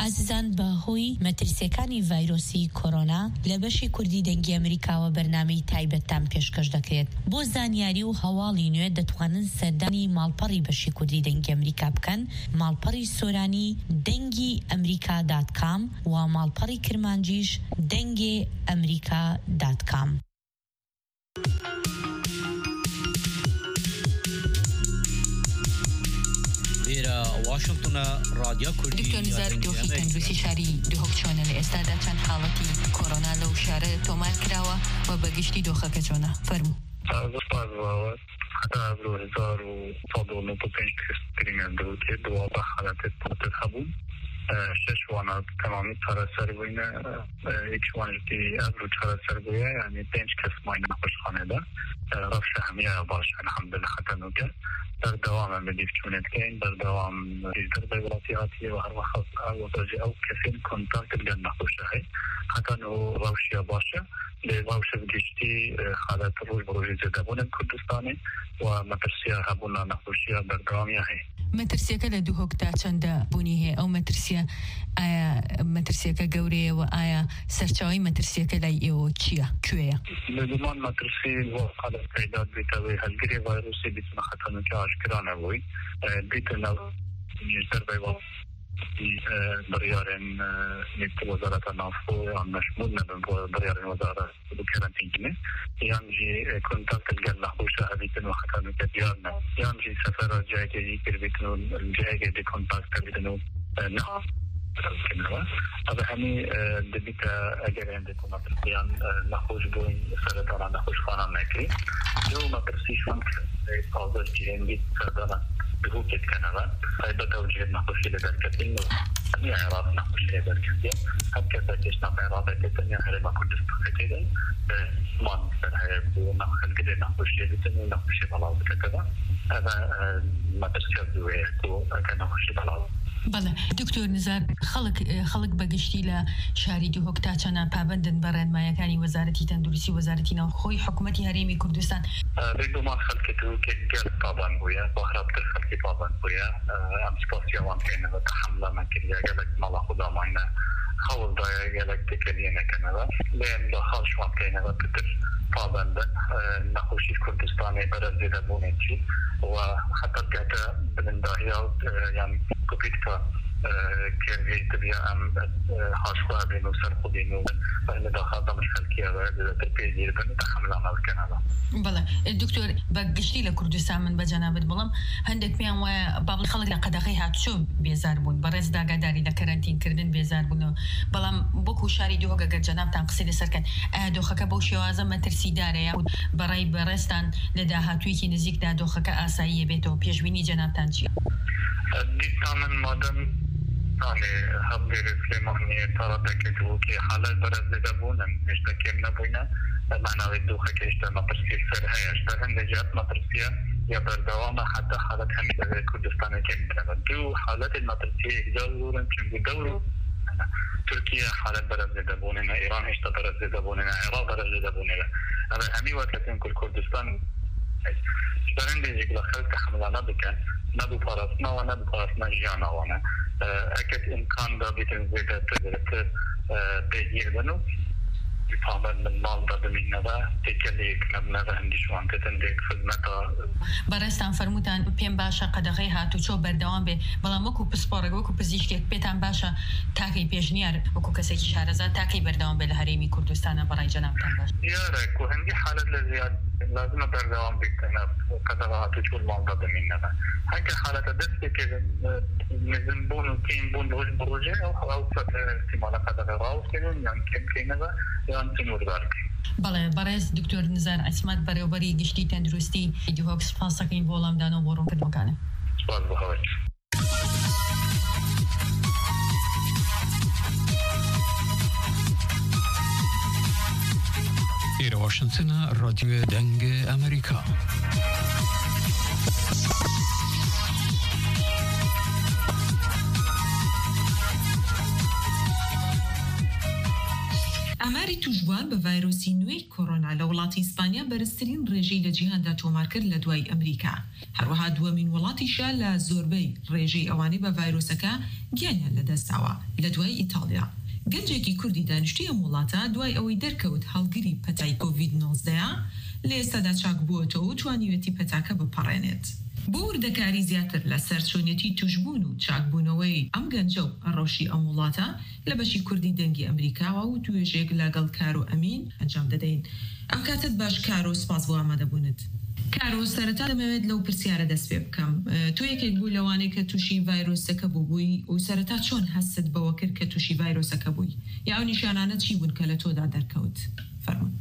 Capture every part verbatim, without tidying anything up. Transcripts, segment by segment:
ئازیزان بەهۆی مەترسیەکانی ڤایرۆسی کۆرۆنا لە بەشی کوردی دەنگی ئەمریکاوە بەرنامەی تایبەتتان پێشکەش دەکرێت. بۆ زانیاری و هەواڵی نوێ دەتوانن سەردانی ماڵپەڕی بەشی کوردی دەنگی ئەمریکا بکەن، ماڵپەڕی سۆرانی دەنگی ئەمریکا دات کام و ماڵپەڕی کرمانجیش دەنگێ ئەمریکا دات کام. واشنطن رادیو کوردی دکتۆر نزار دۆخی تەندروستی شاری دووهۆک چۆنە لە ئێستادا چەند حاڵەتی کۆرۆنا لەو شارە تۆمار کراوە و بەگشتی دۆخەکە چۆنە؟ فەرموو. حتى أبرو هزار وصادو نقطة بينش كريمان دروتي دوا بحالات تتحبون شش وانا تمامي ترى سربوينا ايش وانا جتي أبرو ترى سربويا يعني بينش كس ماين نخش خانه ده رفش همية باش الحمد لله حتى نوكا در دوام مديف كونت كين در دوام در بيولاتياتي وهر وخص أو درجة أو كثير كونتاكت اللي نخش هاي حتى نو روشيا باشا لروش بجشتي حالات روج بروجي زدابون كردستاني ومترسيا هبونا نخشيا در دوامي هاي مەترسیەکە لە دووهۆکدا چەندە بوونی هەیە؟ ئەو مەترسیە ئایا مەترسیەکە گەورەیە و ئایا سەرچاوی مەترسیەکە لای ئێوە چییە؟ کوێیە؟ لزمان مەترسی حالت پیدا بێتەوەی هەلگری ڤایرۆسی بیتونە خەتەرناکی ئاشکرا نەبووی بیتونە در بەیوە بريارين نيت وزارة النافو عم مشمول نبن بريارين وزارة الكارانتينية يامجي كونتاكت الجل نخوشة هبيتن وحتى نكديارنا يامجي سفر جاي جاي كربيتنو الجاي جاي دي كونتاكت بيتنو نخ كنوا هذا همي دبيتا أجر عندكم مدرسيان نخوش بوين سردانا نخوش خانا نكري جو مدرسي شوانك قاضر جيرين بيت سردانا بهوكت كنوا هايبا توجيه نخوشي لدركتين نيا عراق نخوشي لدركتين هكذا جيشنا بعراق كتنيا هرما كردستان كتيرين مان سرهاي بو نخل قدر نخوشي لدركتين نخوشي بلاو كتبا هذا مدرسي دوية كو كنخوشي بلاو. بەڵێ دکتۆر نزار خەڵک خەڵک بەگشتی لە شاری دووهۆک تا چەنە پابەندن بە ڕێنمایەکانی وەزارەتی تەندروستی وەزارەتی ناوخۆی حکوومەتی هەرێمی کوردستان بێگومان خەڵکی دووکێ گەل پابەند بوویە بۆ خراپتر خەڵکی پابەند بوویە ئەم سپاسیاوان کەینەوە تەحەمڵە مەکردیە گەلک مەڵە خوداماینە هەوڵدایە گەلک تێکەلێنەکەنەوە لێم لە خەڵشمان کەینەوە پتر پابەندن نەخۆشی کوردستانی بەرەز دەبوونێکی و حتا کەتە بلنداهیا یان كوبيتكا كيرجي تبيا أم حاشوا بينو سرقودينو فإن داخل مش خلكيا وإذا تبيزير بنتحمل عمل كندا. بله الدكتور بقشتي لكردستان من بجنابت بلام هندك ميان وباب الخلق لقداقي هات شو بيزار بون برز دا قداري لكارانتين كردن بيزار بون بلام بوكو شاري دوهوغا قد جناب تنقصي سركن دوخكا بوشي وازم ما ترسي داري يهود براي برستان لدا هاتويكي نزيك دا دوخكا آسايي بيتو بيجويني جناب تانشي. من مادام يعني هبير سليماني ترى تكتبوا كي حالات برز دبونا مش تكيم نبونا معنا ودوخة كيشتا مطرسية سرها يشتغل نجات مطرسية يبر دوامة حتى حالات حميدة كردستان كيم بنا دو حالات المطرسية إجازورا كم دورو تركيا حالات برز دبونا إيران هشتا برز دبونا عراق برز دبونا هذا همي وقتين كل كردستان برندي يقول خلك حملنا بكان نبي فرصنا ونبي فرصنا جانا وانا أكيد إمكان ده بيتنزل تدرس تغيير بنو يفهم من مال ده بمينا ده تكليك نبنا ده عندي شو أنت تندك خدمته برستان فرموتان بيم باشا قدغي هاتو شو بردوام به بلا مكو بسپارك وكو بزيشتك بيتان باشا تاكي بيجنيار وكو كسي شارزات تاكي بردوام به الهريمي كردستان براي جناب تان باش يا رك وعندي حالة لزياد لازم بردوام بيتنا قدغات شو المال ده بمينا ده هكذا حالة دست كذا نزنبون وكين بون روج بروجة أو أو فترة استعمال قدغة راوس كذا يعني كم كذا يعني تنور ذلك. بله برز دکتۆر نزار عسمت بەڕێوەبەری گشتی تەندروستی دووهۆک سپاسەکەین بۆ وەڵامدان و بۆ ڕوونکردنەوەکانە. سپاس بۆ هەوەت. ئێرە واشنتنە ڕادیۆ دەنگ ئەمریکا. ئاماری توشبوان بە ڤایرۆسی نوێی کۆڕۆنا لە وڵاتی ئیسپانیا بەرزترین ڕێژەی لە جیهاندا تۆمار کرد لە دوای ئەمریکا. هەروەها دووەمین وڵاتیشە لە زۆربەی ڕێژەی ئەوانەی بە ڤایرۆسەکە گیانیان لەدەستاوە لە دوای ئیتالیا. گەنجێکی کوردی دانیشتووی ئەم وڵاتە دوای ئەوەی دەرکەوت هەڵگری پەتای کۆڤید نۆزدە لە ئێستادا چاک بووەتەوە و توانیوێتی پەتاکە بپەڕێنێت. بۆ وردەکاری زیاتر لە سەرچۆنیەتی توشبوون و چاکبوونەوەی ئەم گەنجە و ڕۆشی ئەم وڵاتە لە بەشی کوردی دەنگی ئەمریکاوە و توێژێک لەگەڵ کارۆ ئەمین ئەنجام دەدەین. ئەم کاتت باش کارۆ، سپاس بۆ ئامادەبوونت. کارۆ، سەرەتا دەمەوێت لەو پرسیارە دەست پێ بکەم. تۆ یەکێک بوو لەوانەی کە تووشی ڤایرۆسەکە بوو بووی و سەرەتا چۆن هەست بەوە کرد کە تووشی ڤایرۆسەکە بووی؟ یا ئەو نیشانانە چی بوون کە لە تۆدا دەرکەوت؟ فەرموون.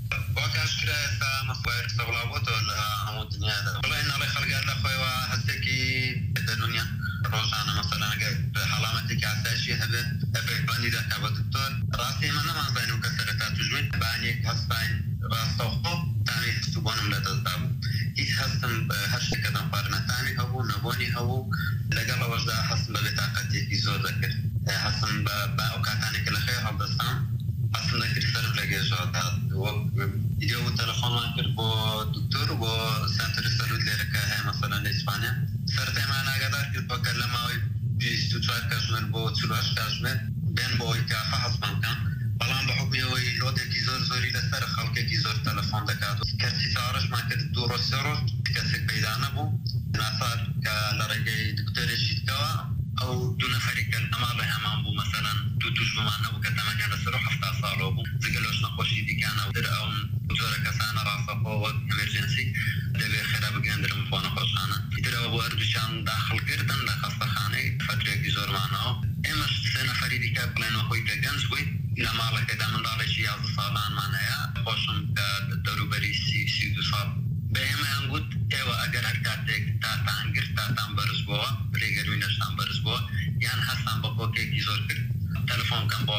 وكاشكرا مصوير صبلابوت ولا عمود الدنيا هذا والله إن الله خلق الله خوي وهستكي الدنيا روزانا مثلا حلامتك عساشي هبه هبه باني ذاك أبو دكتور راسي من ما بينو كسرتها تجوين باني هسبين راستوخو تاني هستوبون ملا تزدابو إيش هستم هشت كذا قارنا تاني هبو نبوني هبو لقى وجدا حسن ببتاقتي في زور ذكر حسن بأوقاتاني كل خير هالدستان أصلا كده صرف لقى جواد و يجوا تلفون ماكر بو دكتور و سنتر سلوت لركا هي مثلا إسبانيا صرت معنا قدر كده بكلمه بيستوتشار كاشمر بو تشلوش كاشمر بين بو يكافح حسب كان بلان بحكم يوي لود كي زور زوري لسر خلق كي زور تلفون دكاتو كرسي سارش ماكر دورو سيروش كسك بيدانا بو نصار كالرجاي دكتور شيتكوا أو دون فريق الأمر أمام بو مثلا توتوش بمعنى وكتمانيا لسرو حفتا صالو بو زقلوش نقوشي دي كان أو در أو وزورة كسانا راسا قوة emergency دبي خراب جندر مفانا خوشانا در أبو أردوشان داخل كردن داخل خانه فترة كيزور معنا إما سنة فريدي كابلين وخوي كجنس بوي إلى مالا كدا من دالي شياز صالان معنا يا خوشم كدرو بري سي سي دو صال بهما ينقود ايوا اگر حركاتك تاتان غير تاتان برز بوا ريگر وينشتان برز بوا يعني حسن بقو كي زور كر تلفون كان بو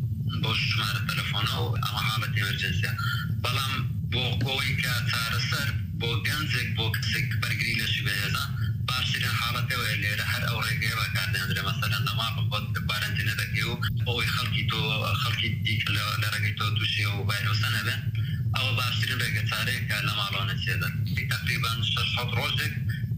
بوش شمار التلفون او اما حالة emergency بلام بو قوي كتارسر بو جنزك بو كسك برقري لشبه هذا بارشرين حالته ويلي رحر او ريگه وكاردين در مثلا نما بقود بارنتينه دكيو او خلقي تو خلقي ديك لرقي تو توشي و بايروسانه بين أو باشترين رجعتاري كلام على نشيدا تقريبا شهر روزك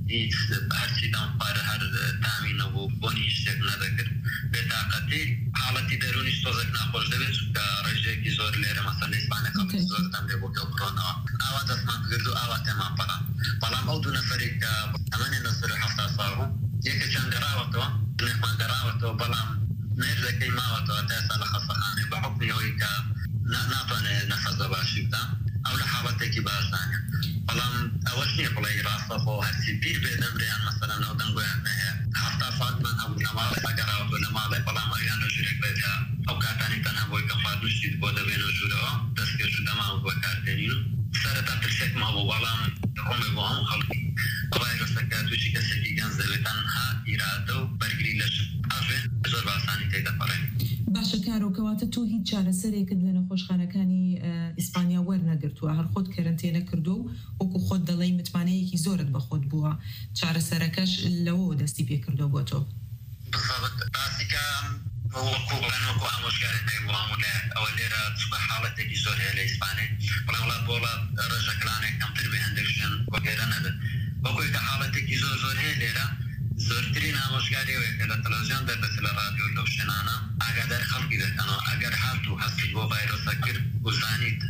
هرشي دام بار هر تامين أو بوني يشتغل نذكر بتاعتي حالتي دروني استوزك ناقوش دبي كرجع كيزور ليرة مثلا إسبانيا كم زور تام دبوك كورونا أو تسمع كردو أو تمام برا بلام أو دون فريق أمانة نصر حفظ صاروا يكشان دراوتوا نحن دراوتوا بلام نرجع كيما وتوا تسأل خصخاني بحكم يويكا ناتواني نفذ باشي بدا او لحالتك باش ثانية بلام اوشني بلاي راسفو هرسي بير بيدن ريان مثلا او دنقو يعني حتى فاطمان او نمالي اقراوت ونمالي بلام ايانو جوريك بيتها او كاتاني تنها بوي كفاد نشتيد بودا بينو جورو تسكير شو دماغ بوكارتينيو سارتا ترسك ما بو بلام رومي بوهم خلقي فايروسك توشي كسكي جنزة بتنها إرادو برقري لش عفن زور باساني تيدا فرين باشە کارۆ کەواتە تۆ هیچ چارەسەرێکت لە نەخۆشخانەکانی ئیسپانیا وەرنەگرتووە هەر خۆت کەرنتێنە کردو و وەکو خۆت دەڵێی متمانەیەکی زۆرت بە خۆت بووە چارەسەرەکەش لەوە دەستی پێ کردو بۆ تۆ بالضبط باسيكا وەکو بڵێن وەکو ئامۆژگارێک هەیە ولا ئەو لێرە چووە حاڵەتێکی زۆر هەیە لە ئیسپانیا بەڵام وڵات بۆ وڵات ڕێژەکرانێک کەمتر بێ هەندێک ژیان وەگەرە نەبێت وەکوی کە حاڵەتێکی زۆر زۆر هەیە لێرە زۆرترین ئامۆژگاری ئەوەیە کە لە تەلەڤیزیۆن دەردەچێت لە رادیۆ لەو شوێنانە ئاگاداری خەڵکی دەکەنەوە ئەگەر هاتوو هەستت بۆ ڤایرۆسە کرد و زانیت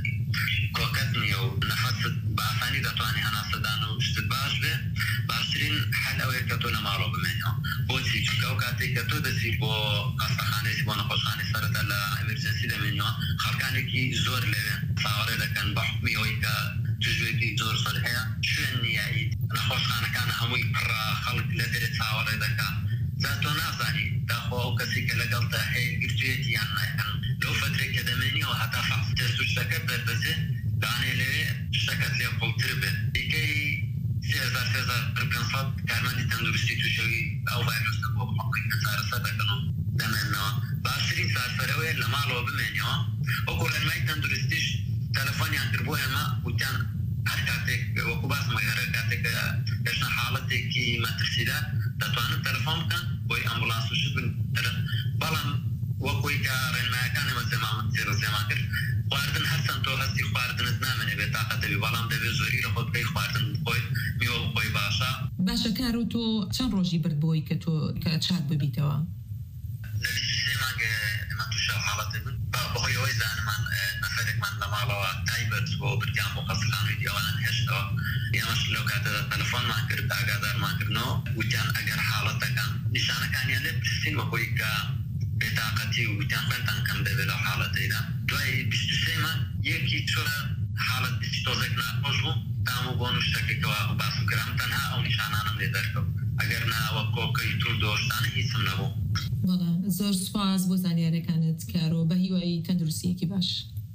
کۆکەت نییە و نەفەست بە ئاسانی دەتوانێت هەناسەدان و شتت باش بێ باشترین حەل ئەوەیە کە تۆ لە ماڵەوە بمێنیەوە بۆچی چونکە ئەو کاتێک کە تۆ دەچیت بۆ ئاستەخانەیەکی بۆ نەخۆشخانەی سەرەتا لە ئەمەرجەنسی دەمێنیەوە خەڵکانێکی زۆر لەوێن چاوەڕێ دەکەن بە حکمی ئەوەی کە توژوێکی زۆر زۆر هەیە شوێن نیایی نەخۆشخانەکانە هەمووی پڕە خەڵک لە دەرێ چاوەڕێ دەکەن جا تۆ نازانی داخۆ ئەو کەسی کە لەگەڵتا هەیە گرتوێتی یان نایەن لەو فترێک کە دەمێنیەوە هەتا تێست و شتەکەت دەردەچێت دانێ لەوێ شتەکەت لێ قوڵتر بێت دیکەی سێ هەزار سێ هەزار پێنج سەد کارمەندی تەندروستی تووشەوی ئەو ڤایرۆسە بۆ بحەڵقی چارەسەر دەکەن و دەمێننەوە باشترین چارەسەرەوەیە لە ماڵەوە بمێنیەوە وەکو ڕێنمای تەندروستیش تەلەفۆنیان کرد بۆ ئێمە وتیان هەر کاتێک وەکو باسمە هەر کاتێک گەشتە حاڵەتێکی مەترسیدا دەتوانن تەلەفۆن بکەن بۆی ئەمبولانس و شت بن بەڵام وەکوی کە ڕێنمایەکان ئێمە سێما من سێ ڕۆژێمان کرد خواردن هەستن تۆ هەستی خواردنت نامێنێ بێتاقەت دەبی بەڵام دەبێت زۆری لە خۆت بکەی خواردن بخۆی میوە بخۆی باشە. باشە کارۆ تۆ چەند ڕۆژی برد بۆی کە تۆ کە چاک ببیتەوە؟ لە سێ مانگە ئێمە تووشە حاڵەتی بوو بەهۆی ئەوەی زانمان نەفەرێکمان لە ماڵەوە تایبەت بۆ بردیان بۆ قەسەخانەی ئەوان هێشتەوە ئێمەش لەو کاتەدا تەلەفۆنمان کرد ئاگادارمانکردنەوە وتیان ئەگەر حاڵەتەکان نیشانەکانیان لێ پرسین بەخۆی کە بێتاقەتی و وتیان خوێنتان کەم دەبێت لەو حاڵەتەیدا. دوای بیست و سێ مانگ یەکی چۆرە حاڵەت بیستی تۆزێک ناخۆش بوو تامو بۆ نوشتەکێکەوە باسم کردم تەنها ئەو نیشانانم لێ دەرکەوت ئەگەر ناوە کۆکەی تور دۆشتانە هیچم نەبوو. بەڵێ زۆر سوپاس بۆ زانیارەکانت کارۆ بە هیوایی تەندروستیەکی باش.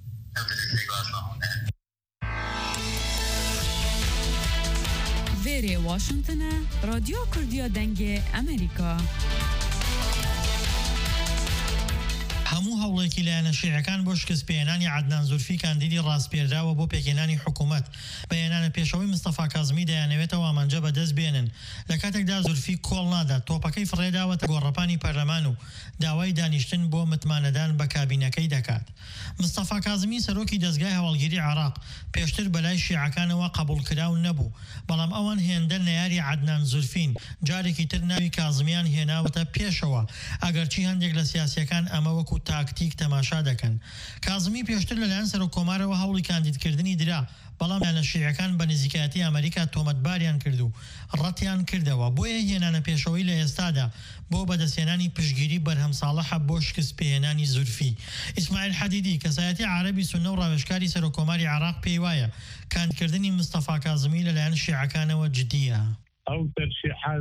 Vêrê Washington'a Radyo Kurdiya Dengê Amerîka. هەموو هەوڵێکی لایەنە شیعەکان بۆ شکستپێنانی عەدنان زولفی کاندیدی ڕاستپێردراوە بۆ پێکهێنانی حکوومەت. بەیانانە پێشەوەی مستەفا کازمی دەیانەوێتەوە ئامانجە بەدەست بێنن. لە کاتێکدا زولفی کۆڵ نادات تۆپەکەی فڕێداوەتە گۆڕەپانی پەرلەمان و داوای دانیشتن بۆ متمانەدان بە کابینەکەی دەکات. مستەفا کازمی سەرۆکی دەستگای هەوڵگیری عێراق پێشتر بەلای شیعەکانەوە قبوڵکراو نەبوو بەڵام ئەوان هێندە نەیاری عەدنان زولفین جارێکی تر ناوی کازمیان هێناوەتە پێشەوە ئەگەرچی هەندێک لە سیاسیەکان ئەمە وەکو تاکتیک تەماشا دەکەن. کازمی پێشتر لەلایەن سەرۆکۆمارەوە هەوڵی کاندیدکردنی درا بەڵام لایەنە شیعەکان بە نزیکایەتی ئەمریکا تۆمەتباریان کرد و ڕەتیان کردەوە. بۆیە هێنانە پێشەوەی لە ئێستادا بۆ بەدەستێنانی پشگیری بەرهەم ساڵحە بۆ شکست پێهێنانی زولفی. ئیسماعیل حەدیدی کەسایەتی عەرەبی سوننە و ڕاوێژکاری سەرۆکۆماری عێراق پێی وایە کاندکردنی مستەفا کازمی لەلایەن شیعەکانەوە جدیە. أو ترشيح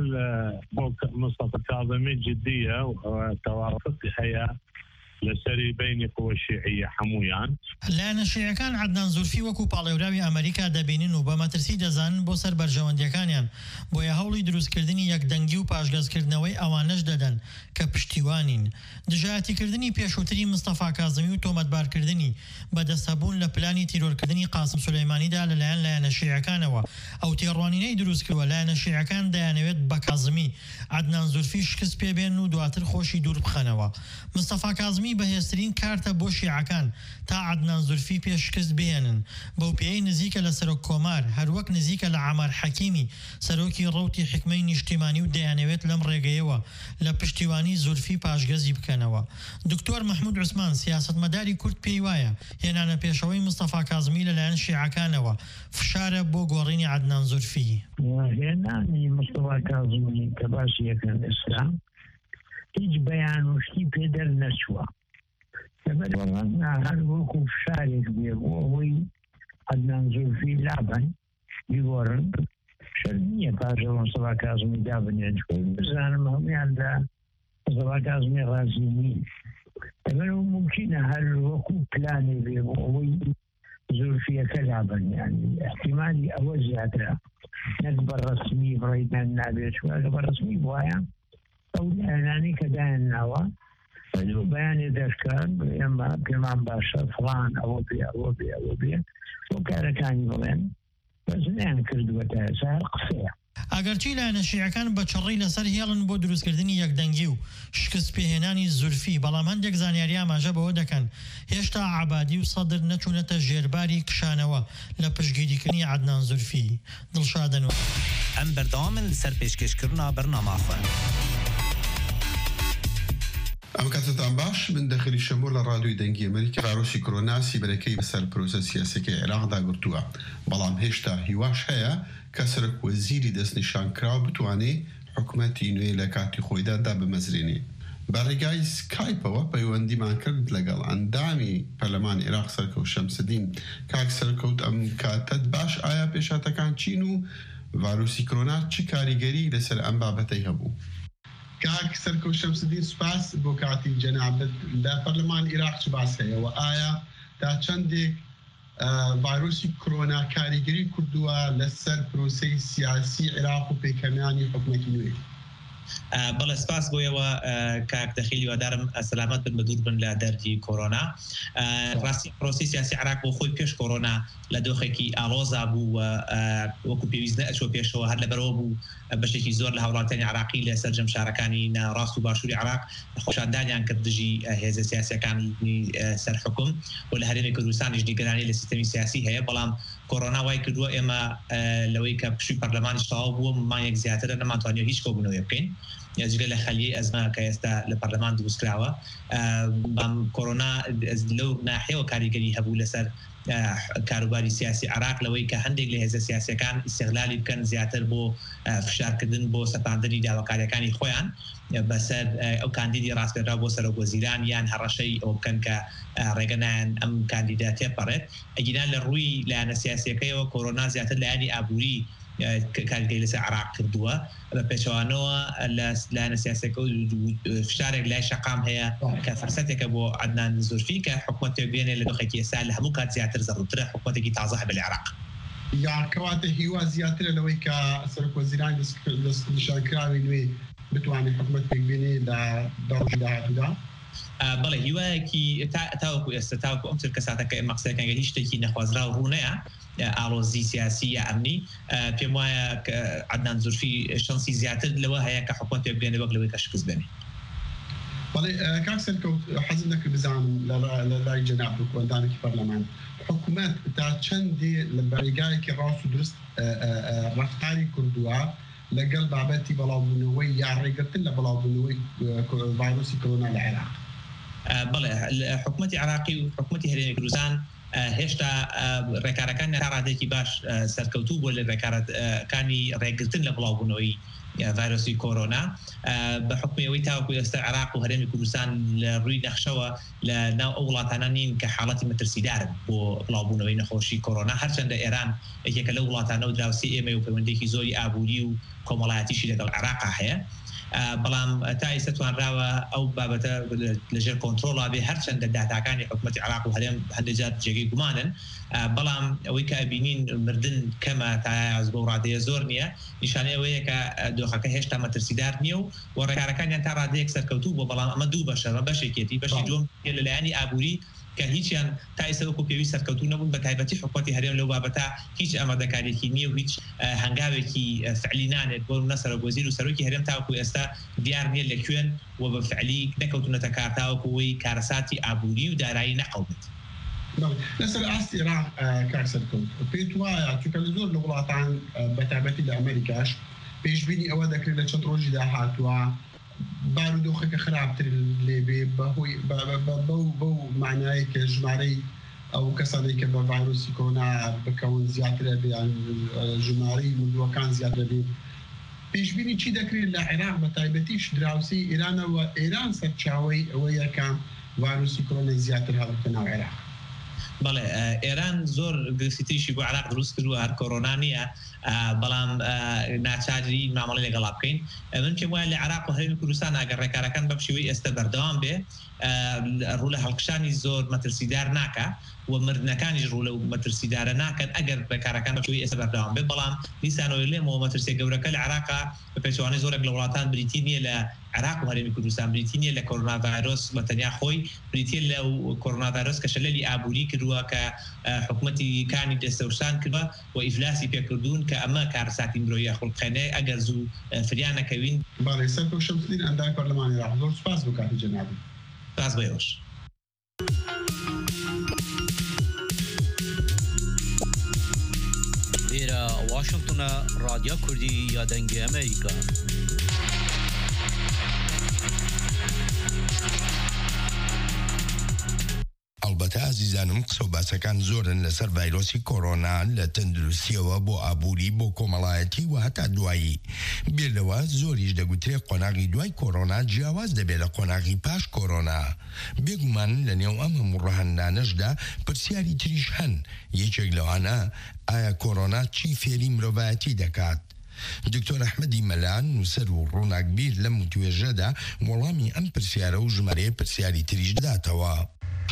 مصطفى كاظمي جدية وتوافق هي لسري بين قوى الشيعية حمويان لأن شيعكان عدنان زولفي وكو باڵێوراوی ئەمریکا دەبینن و بە مەترسی دەزانن بۆ سەر بەرژەوەندیەکانیان بۆیە هەوڵی دروستکردنی یەکدەنگی و پاشگەزکردنەوەی ئەوانەش دەدەن کە پشتیوانین. دژایەتیکردنی پێشووتری مستەفا کازمی و تۆمەتبارکردنی بەدەستەبوون لە پلانی تیرۆرکردنی قاسم سولەیمانیدا لەلایەن لایەنە شیعەکانەوە ئەو تێڕوانینەی دروست کردووە لایەنە شیعەکان دەیانەوێت بە کازمی عدنان زولفی شکست پێبێن و دواتر خۆشی دوور بخەنەوە. مستەفا کازمی بەهێزترین کارتە بۆ شیعەکان تا عدنان زولفی پێشکست بێنن. بەو پێی نزیکە لە سەرۆک کۆمار هەروەک نزیکە لە عەمار حەکیمی سەرۆکی ڕەوتی حکمەی نیشتیمانی و دەیانەوێت لەم ڕێگەیەوە لە پشتیوانی زولفی پاشگەزی بکەنەوە. دکتۆر مەحموود عوسمان سیاسەتمەداری کورد پێی وایە هێنانە پێشەوەی مستەفا کازمی لەلایەن شیعەکانەوە فشارە بۆ گۆڕینی عدنان زولفی. هێنانی مستەفا کازمی کە باسی یەکەن ئێستا هیچ بەیان وشتی پێدەر نەچووە. لەبەرەوە هەر وەکو فشارێک بێ بۆ ئەوەی عدنان زولفی لابن بیگۆڕن شەر نییە پاشەوە مستەفا کازمی دابنێن بزانم هەمویان لە مستەفا کازمی ڕازی نین. لەبەرەوە ممکنە هەر وەکو پلانێ بێ بۆ ئەوەی زولفیەکە لابن یانی احتیمالی ئەوە زیاترە نەک بە ڕەسمی بڕێدان نابێت چوە لە بە ڕەسمی وایە ئەو لایەنانی کە دایان ناوە بەیانێ دەرکەن ئێمە پێمان باشە فڵان ئەوە بێ ئەوە بێ ئەوە بێ بۆ کارەکانی بڵێن بەس نیان کردووەتە ئێستا هەر قسەیە. ئەگەرچی لایەنە شیعەکان بە چڕی لەسەر هێڵن بۆ دروستکردنی یەکدەنگی و شکست پێهێنانی زولفی بەڵام هەندێک زانیاری ئاماژە بەوە دەکەن هێشتا عەبادی و سەدر نەچوونەتە ژێرباری کشانەوە لە پشتگیریکردنی عدنان زولفی. دڵشادنەوە ئەم بەردەوامن لەسەر پێشکەشکردنا بەرنامەخۆن. ئەم کاتتان باش من دەخلی شەمۆ لە ڕادیۆی دەنگی ئەمریکا ڕارۆسی کۆرۆناسی بەرەکەی بەسەر پرۆسە سیاسەکەی عێراقدا گرتووە بەڵام هێشتا هیواش هەیە کە سەرۆک وەزیری دەستنیشانکراو بتوانێت حکوومەتی نوێ لە کاتی خۆیدا دابمەزرێنێ. بە ڕێگای سکایپەوە پەیوەندیمان کرد لەگەڵ ئەندامی پەرلەمانی عێراق سەرکەوت شەمسدین کاک سەرکەوت ئەم کاتت باش ئایا پێشاتەکان چین و ڤایرۆسی کۆرۆنا چ کاریگەری لەسەر ئەم بابەتەی هەبوو؟ کاک سەرکەوت شەمسدین سوپاس بۆ کاتی جەنابەت لە پەرلەمان عێراق چ باس هەیە و ئایا تا چەندێک ڤایرۆسی کۆرۆنا کاریگەری کردووە لەسەر پرۆسەی سیاسی عێراق و پێکەنانی حکوومەتی نوێ؟ بەڵێ سپاس بۆیەوە کاک دەخیلی وادارم سەلامەت بن بەدوور بن لە دەردی کۆرۆنا ڕاستی پرۆسی سیاسی عێراق بۆ خۆی پێش کۆرۆنا لە دۆخێکی ئاڵۆزا بوو وەکو پێویست نەئەچوە پێشەوە هەر لەبەرەوە بوو بەشێکی زۆر لە هاوڵاتیانی عێراقی لە سەرجەم شارەکانی ناڕاست و باشووری عێراق خۆشاندانیان کرد دژی هێزە سیاسیەکانی سەرحکوم و لە هەرێمی کوردستانیش دیگەرانی لە سیستەمی سیاسی هەیە بەڵام کۆرۆنا وای کردووە ئێمە لەوەی کە پشووی پەرلەمانی تەواو بووە مانگێک زیاترە نەماتوانێت هیچ کۆبوونەوەی بکەین جگە لە خەلیە ئەزمە کە ئێستا لە پەرلەمان دروستکراوە کۆرۆنا لەو ناحیەوە کاریگەری هەبوو لەسەر کاروباری سیاسی عێراق لەوەی کە هەندێک لە هێزە سیاسیەکان ئیستیغلالی بکەن زیاتر بۆ فشارکردن بۆ سەپاندنی داواکاریەکانی خۆیان بەسەر ئەو کاندیدی ڕاستپێرا بۆ سەرۆکوەزیران یان هەڕەشەی ئەو بکەن کە ڕێگەنایان ئەم کاندیدا تێپەڕێت ئەگیران لە ڕووی لایەنە سیاسیەکەیەوە کۆرۆنا زیاتر لایەنی ئابووری کارگەی لەسەر عێراق کردووە بە پێچەوانەوە لە لایەنە سیاسیەکە فشارێک لای شەقام هەیە کە فەرسەتێکە بۆ عەدنان زولفی کە حکوومەتێک بێنێ لە دۆخێکی ئێستا لە هەموو کات زیاتر زەڕووترە حکوومەتێکی تازە هەبێ لە عێراق یا کەواتە هیوا زیاترە لەوەی کە سەرۆکوەزیرانی نیشانکراوی نوێ بتوانێت حکوومەتێک بێنێ لە داڕۆژی داهاتوودا بەڵێ هیوایەکی تاوەکو ئێستا تاوەکو ئەم تر کەساتەکە مەقسەکەن هیچ شتێکی نەخوازرا و ڕوونەیە ئاڵۆزی سیاسی یا ئەمنی پێم وایە عەدنان زولفی شانسی زیاتر لەوە هەیە کە حکوومەتێک بێنێ وەک لەوەی کە شکست بێنێ بەڵێ کاک سەرکەوت حەزم دەکرد بزانم لە لای جەناب کۆندانێکی پەرلەمان حکوومەت تا چەندێ لە بەریگایەکی ڕاست و درست ڕەفتاری کردووە لەگەڵ بابەتی بەڵاوبوونەوەی یا ڕێگرتن لە بەڵاوبوونەوەی ڤایرۆسی کۆرۆنا لە عێراق بەڵێ حکوومەتی عێراقی و حکوومەتی هەرێمی کوردستان هێشتا ڕێکارەکان تا ڕادێکی باش سەرکەوتوو بۆ لە ڕێکارەکانی ڕێگرتن لە بڵاوبوونەوەی ڤایرۆسی کۆرۆنا بە حکومەوەی تاوەکو ئێستا عێراق و هەرێمی کوردستان لە ڕووی نەخشەوە لە ناو ئەو وڵاتانە نین کە حاڵەتی مەترسیدارن بۆ بڵاوبوونەوەی نەخۆشی کۆرۆنا هەرچەندە ئێران یەکێکە لەو وڵاتانە و دراوسی ئێمە و پەیوەندێکی زۆری ئابووری و کۆمەڵایەتیشی لەگەڵ عێراقا هەیە بەڵام تا ئێستا توانراوە ئەو بابەتە لەژێر کۆنتڕۆڵا بێ هەرچەندە داتاکانی حکوومەتی عێراق و هەرێم هەندێک جار جێگەی گومانن بەڵام ئەوەی کە ئەبینین مردن کەمە تا ئاز بۆ ڕادەیە زۆر نییە نیشانەی ئەوەیە کە دۆخەکە هێشتا مەترسیدار نییە و ڕێکارەکانیان تا ڕادەیەک سەرکەوتوو بۆ بەڵام ئەمە دوو بەشە بەشێکێتی بەشی دووەم لەلایەنی ئابووری کە هیچیان تا ئێستا وەکو پێویست سەرکەوتوو نەبوون بە تایبەتی حکوومەتی هەرێم لەو بابەتە هیچ ئامادەکاریێکی نییە و هیچ هەنگاوێکی فعلی نانێت بۆ نەسەرۆکوەزیر و سەرۆکی هەرێم تاوەکو ئێستا دیار نییە لەکوێن و بە فعلی نەکەوتونەتە کار تاوەکوەوەی کارەساتی ئابووری و دارایی نەقەوت لەسەر ئاستی عێراق کاک سەرکەوت پێت وایە چونکە لە زۆر لە وڵاتان بە تایبەتی لە ئەمریکاش پێشبینی ئەوە دەکرێت لە چەند ڕۆژی داهاتووە بارودۆخەکە خراپتر لێبێ بەهۆی بەو معنایە کە ژمارەی ئەو کەسانەی کە بە ڤایرۆسی کۆرۆنا بکەون زیاترە بیان ژمارەی مردووەکان زیاترە بێ پێشبینی چی دەکرێت لە عێراق بە تایبەتیش دراوسی ئێرانەوە ئێران سەرچاوەی ئەوەیە کە ڤایرۆسی کۆرۆنای زیاتر هەڵبکە ناو عێراق بەڵێ ئێران زۆر گرفتیشی بۆ عێراق دروست کردووە هەر کۆرۆنا نییە بەڵام ناچاری مامەڵی لەگەڵا بکەین من پێم وایە لە عێراق و هەرێمی کوردستان ئەگەر ڕێکارەکان بەم شێوەی ئێستا بەردەوام بێ ڕوو لە هەڵکشانی زۆر مەترسیدار ناکە و مردنەکانیش ڕوو لە مەترسیدارە ناکەن ئەگەر ڕێکارەکان بەم شێوەی ئێستا بەردەوام بێ بەڵام دیسانەوەی لێمەوە مەترسیە گەورەکە لە عێراقا بە پێچەوانەی زۆرێک لە وڵاتان بریتی نییە لە عێراق و هەرێمی کوردستان بریتی نییە لە کۆرۆنا ڤایرۆس بەتەنیا خۆی بریتیە لە کۆرۆنا ڤایرۆس کە شەلەلی ئابووری کردووە کە حکوومەتی کانی دەستەوشان کردووە و ئیفلاسی پێکردوون کە ئەمە کارەساتی مرۆیە خوڵقەنەیە ئەگەر زوو فریان نەکەوین باڵێ سەرکەوت شەمسدین ئەندای پەرلەمانی عێراق زۆر سوپاس بۆ کاتی جەناب سپاس بەیەوەش لێرە واشنگتنە رادیۆ کوردی یا دەنگی ئەمریکا ئەلبەتە ئازیزانم قسە و باسەکان زۆرن لەسەر ڤایرۆسی کۆرۆنا لە تەندروستیەوە بۆ ئابووری بۆ کۆمەڵایەتی و هەتا دوایی بێلەوە زۆریش دەگوترێت قۆناغی دوای کۆرۆنا جیاواز دەبێت لە قۆناغی پاش کۆرۆنا بێگومان لە نێو ئەم هەموو ڕەهەندانەشدا پرسیاری تریش هەن یەکێک لەوانە ئایا کۆرۆنا چی فێری مرۆڤایەتی دەکات دکتۆر ئەحمەدی مەلان نووسەر و ڕووناکبیر لەم توێژەدا وەڵامی ئەم پرسیارە و ژمارەیە پرسیاری تریش داتەوە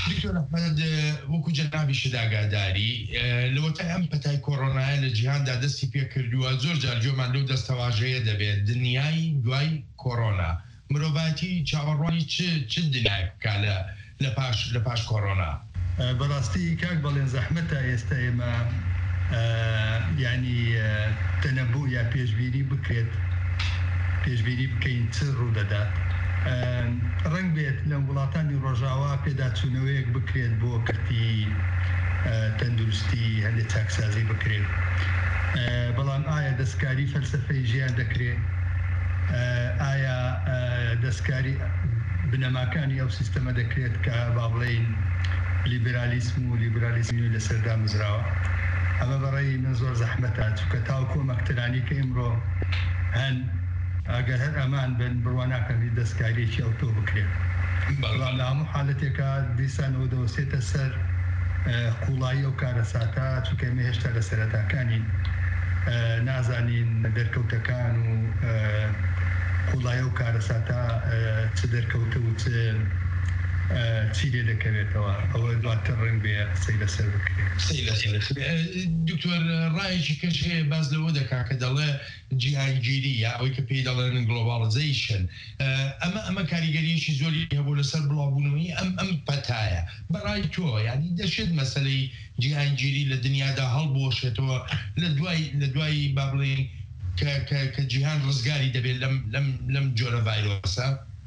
دکتۆر ئەحمەد وەکو جەنابی شداگاداری لەوەتای ئەم پەتای کۆڕۆنایە لە جیهاندا دەستی پێ کردووە زۆر جار جۆمان لەو دەستەواژەیە دەبێت دنیای دوای کۆڕۆنا مرۆڤایەتی چاوەڕوانی چ دنیای بکا لە پاش لە پاش کۆڕۆنا بەڕاستی کاک بەڵێن زەحمەتە ئێستا ئێمە ینی تەنەبوو یا پێشبیری بکرێت پێشبیری بکەین چ ڕوو دەدات ڕنگ بێت لە وڵاتانی ڕۆژاوا پێداچوونەوەیەک بکرێت بۆ کردی تەندروستی هەندێک چاکسازی بکرێت بەڵام ئایا دەستکاری فەلسفەی ژیان دەکرێت ئایا دەستکاری بنەماکانی ئەو سیستەمە دەکرێت کە با بڵێین لیبرالیسم و لیبرالیسمی لەسەردا مزراوە ئەمە بەڕێی من زۆر زەحمەتە چونکە تاو کۆمەکترانی کە ئیمڕۆ هەن ئەگەر هەر ئەمان بن بڕواناکەوی دەستکاریی ئەوتۆ بکرێت بەڵام لە هەموو حالەتێکە دیسانەوە دەوەسێتە سەر قوڵایی و کارەساتە چونکە ئێمە هێشتا لە سەرەتاکانی نازانین دەرکەوتەکان و قوڵایی و کارەساتە چ دەرکەوتە و چ چی لێ دەکەوێتەوە ئەوە دواتر ڕنگ بێ قسەی لەسەر بکرێت دکتۆر ڕایەکی کەش هەیە باز لەوە دەکا کە دەڵێ جیهانگیری یا ئەوەی کە پێی دەڵێن گلۆباڵایزیشن ئەمە ئەمە کاریگەریەکی زۆری هەبوو لەسەر بڵاوبوونەوەی ئەم ئەم پەتایە بەڕای تۆ ینی دەشێت مەسەلەی جیهانگیری لە دنیادا هەڵبۆشێتەوە لە دوای لە دوای با بڵێن کە جیهان ڕزگاری دەبێت لەم جۆرە ڤایرۆسە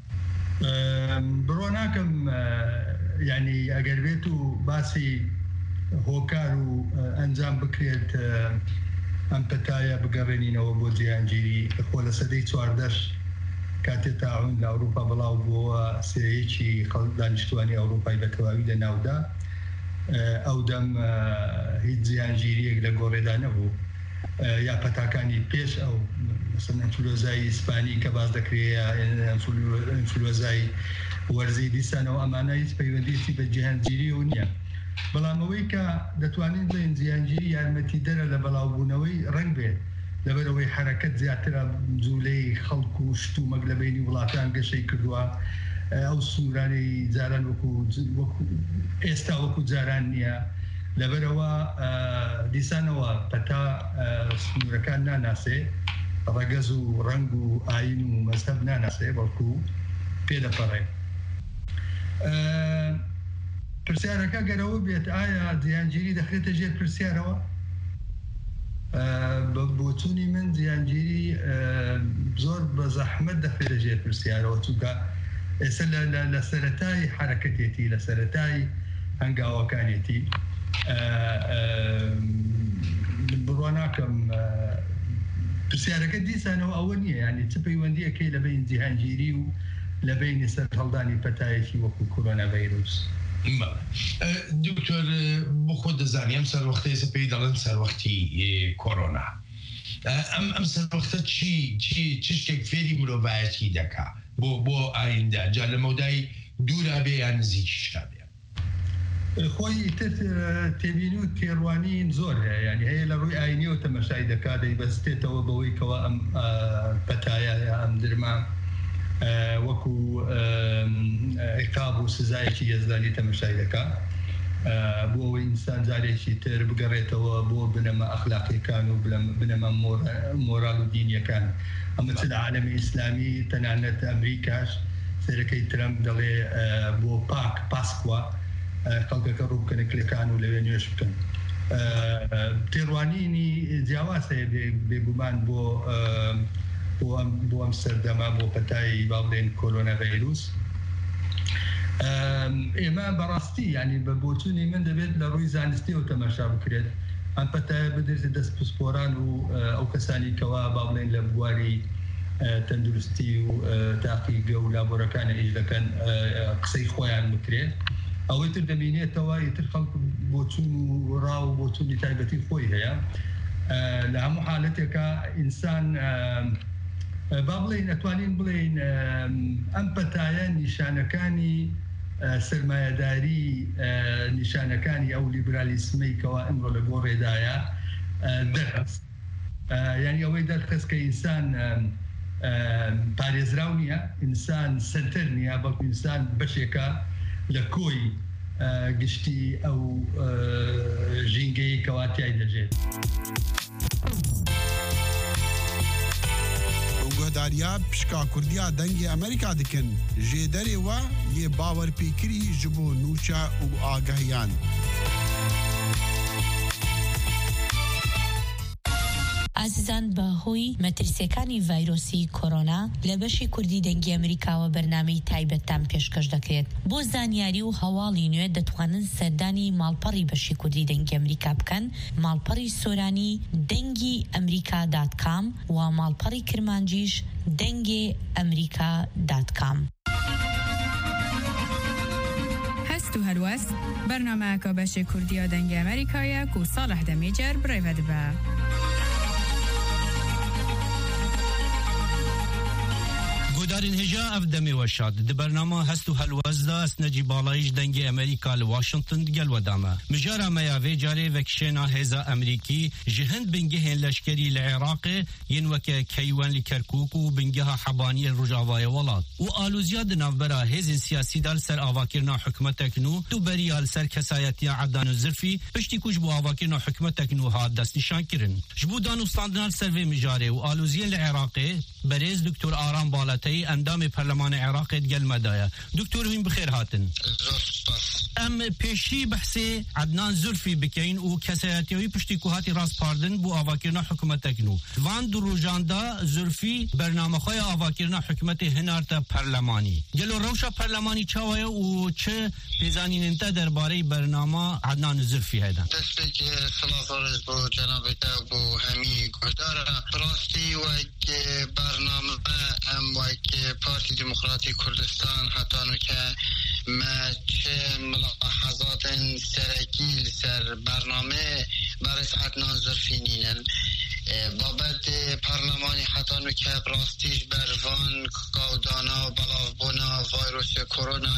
بڕۆ ناکەم ینی ئەگەر بێت و باسی هۆکار و ئەنجام بکرێت ئەم پەتایە بگەڕێنینەوە بۆ جیهانگیری خۆ لە سەدەی چواردەش کاتێ تاعون لە ئەوروپا بڵاو بووە سەیەکی خەڵک دانیشتوانی ئەوروپای بە تەواوی لە ناودا ئەو دەم هیچ جیهانگیریەک لە گۆڕێدا نەبوو یا پەتاکانی پێش ئەو مثلا ئەنفلۆزای ئیسپانی کە باز دەکرێت ئەنفلۆزای وەرزی دیسانەوە ئەمانە هیچ پەیوەندیستی بە جیهانگیری و نییە بەڵام ئەوەی کە دەتوانین بڵێن جیهانگیری یارمەتی دەرە لە بەڵاوبوونەوەی ڕنگ بێت لەبەرەوەی حرەکەت زیاترە جوولەی خەڵک و شتومەک لە بینی وڵاتان گەشەی کردووە ئەو سوورانی جاران وەکو ئێستا وەکو جاران نییە لەبەرەوە دیسانەوە پەتا سنوورەکان ناناسێ ڕەگەز و ڕنگ و ئاین و مەزهەب ناناسێ بەڵکو پێدەپەڕێ پرسیارەکە گەرەوە بێت ئایا جیهانگیری دەخرێتە ژێر پرسیارەوە بۆچوونی من جیهانگیری زۆر بە زەحمەت دەخرێتە ژێر پرسیارەوە چونکە ئێستا لە سەرەتای حرەکەتێتی لە سەرەتای هەنگاوەکانێتی بڕوا ناکەم پرسیارەکە دیسانەوە ئەوە نییە ینی چ پەیوەندیەکەی لە بین جیهانگیری و لە بینی سەر هەڵدانی پەتایەکی وەکو کۆرۆنا ڤایرۆس دکتۆر بۆ خۆ دەزانیم سەروەختەیە پێی دەڵێن سەروەختی کۆرۆنا ئەم ئەم سەروەختە چی چ شتێک فێری مرۆڤایەتی دەکا بۆ بۆ ئایندا جا لە مەودای دوورا بێ یان نزیکیشا بێ خۆی تر تێبینی و تێڕوانین زۆر هەیە ینی هەیە لە ڕووی ئاینیەوە تەمەشای دەکا دەیبەستێتەوە بەوەی کەەوە ئەم پەتایە ئەم درما وەکو عقاب و سزایەکی یەزدانی تەمەشای دەکا بۆ ئەوەی ئینسان جارێکی تر بگەڕێتەوە بۆ بنەمە ئەخلاقیەکان و بنەمە مۆرال و دینیەکان ئەمە چ لە عالەمی ئیسلامی تەنانەت ئەمریکاش سەرەکەی ترەمپ دەڵێ بۆ پاک پاسکوە خەڵکەکە ڕووبکەنە کلەکان و لەوێ نوێش بکەن تێڕوانینی جیاواز هەیە بێگومان بۆ بۆ ئەم سەردەما بۆ پەتای با بڵێن کۆرۆنا ڤایرۆس ئێمە بەڕاستی ینی بە بۆچوونی من دەبێت لە ڕووی زانستیەوە تەماشا بکرێت ئەم پەتایە بدرێت دەست پسپۆران و ئەو کەسانی کەوا با بڵێن لە بواری تەندروستی و تاقیگە و لابۆرەکانە ئیش دەکەن قسەی خۆیان بکرێت ئەوەی تر دەبینێتەوە یتر خەڵک بۆچوون و ڕاو و بۆچوونی تایبەتی خۆی هەیە لە هەموو حالەتێکە ئینسان با بڵێن ئەتوانین بڵێن ئەم پەتایە نیشانەکانی سرمایهداری نیشانەکانی ئەو لیبرالیسمەی کەوا ئەمڕۆ لە گۆڕێدایە دەرخست یعنی ئەوەی دەرخست کە ئینسان پارێزراو نییە ئینسان سنتەر نییە بەڵکو ئینسان بەشێکە لە کۆی گشتی ئەو ژینگەی کەواتیای دەژێت. گۆداریا پشکا کوردیا دەنگی ئەمریکا دکن ژێدەرێوە یێ باوەرپێکری ji bo nûça û agahiyan. ئازیزان بەهۆی مەترسیەکانی ڤایرۆسی کۆرۆنا لە بەشی کوردی دەنگی ئەمریکاوە بەرنامەی تایبەتتان پێشکەش دەکرێت. بۆ زانیاری و هەواڵی نوێ دەتوانن سەردانی ماڵپەڕی بەشی کوردی دەنگی ئەمریکا بکەن، ماڵپەڕی سۆرانی دەنگی ئەمریکا دات کام و ماڵپەڕی کرمانجیش دەنگێ ئەمریکا دات کام. هەست و هەلوەست بەرنامەیەکە بەشی کوردیە دەنگی ئەمریکایە و ساڵح دەمیجەر برێڤە دەبە. گودارین هجا اف دمی وشاد د برنامه هستو هلوزدا اس نجی بالایش دنگ امریکا ل واشنگتن گل ودامه مجارا میا وی جاری وکشنا هزا امریکی جهند بنگه لشکری العراق ین وک کیوان لکرکوک و بنگه حبانی الرجاوای ولات و آلوزیا د نوبرا هز سیاسی دال سر اواکرنا حکومت کنو تو بریال سر کسایتی عدن زرفی پشتی کوج بو اواکرنا حکومت کنو ها دست نشان کرن جبو دانوستاندنال سروی مجاری و آلوزیا العراق برز دکتر آرام بالاتای اندام پارلمان عراق گل مدایا دکتر وین بخیر هاتن ام پیشی بحث عدنان زلفی بکین و کسایتیوی پشتی کوهاتی راست پاردن بو آواکرنا حکومت کنو وان دو روجاندا زلفی برنامه خواه آواکرنا حکومت هنارتا پارلمانی گلو روشا پارلمانی چاوه و چه پیزانین انتا درباره برنامه عدنان زلفی هیدن دسته که صلاح رز بو جناب تا بو همی گرداره راستی و که برنامه هم و که پارتی دموکراتی کردستان حتی که ما چه ملاحظات سرکی سر برنامه برای عدنان زرفینین بابت پارلمانی حتی که براستیش بروان کودانا بلاوبونا ویروس کرونا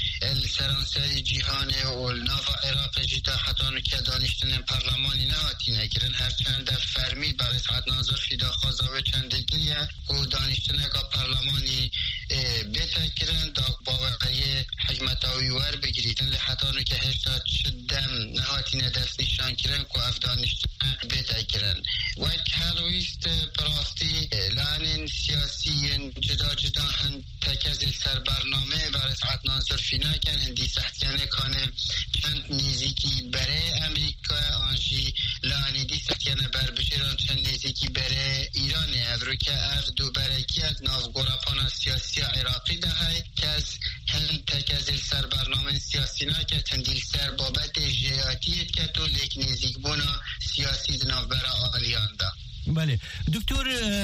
السرانسری جهان و ناو عراق جدا حتی که دانشتن پارلمانی نهاتی نگیرن هرچند فرمی برای عدنان زرفی دا خوزاوه چندگیه و دانشتن که پارلمانی بیتا کرن دا باوری حجمتاوی ور بگیریدن لحظه که هشتا شدم نهاتی ندست نشان کرن که افدانشتن بیتا کرن و حلویست براستی لعنین سیاسی جدا جدا هن تکزل سر برنامه برای عدنان زرفی نکن هندی سحتیانه کانه چند نیزیکی بره امریکا آنجی لعنی دی سحتیانه بر بشیران چند نیزیکی بره ایران افرو که اف دو برکی از نافگوراپان سیاسی عراقی ده های که از هند تکزل سر برنامه سیاسی نکن تندیل سر بابت جیاتیت که تو لیک نیزیک بونا سیاسی دناف برا آلیان ده بله دکتر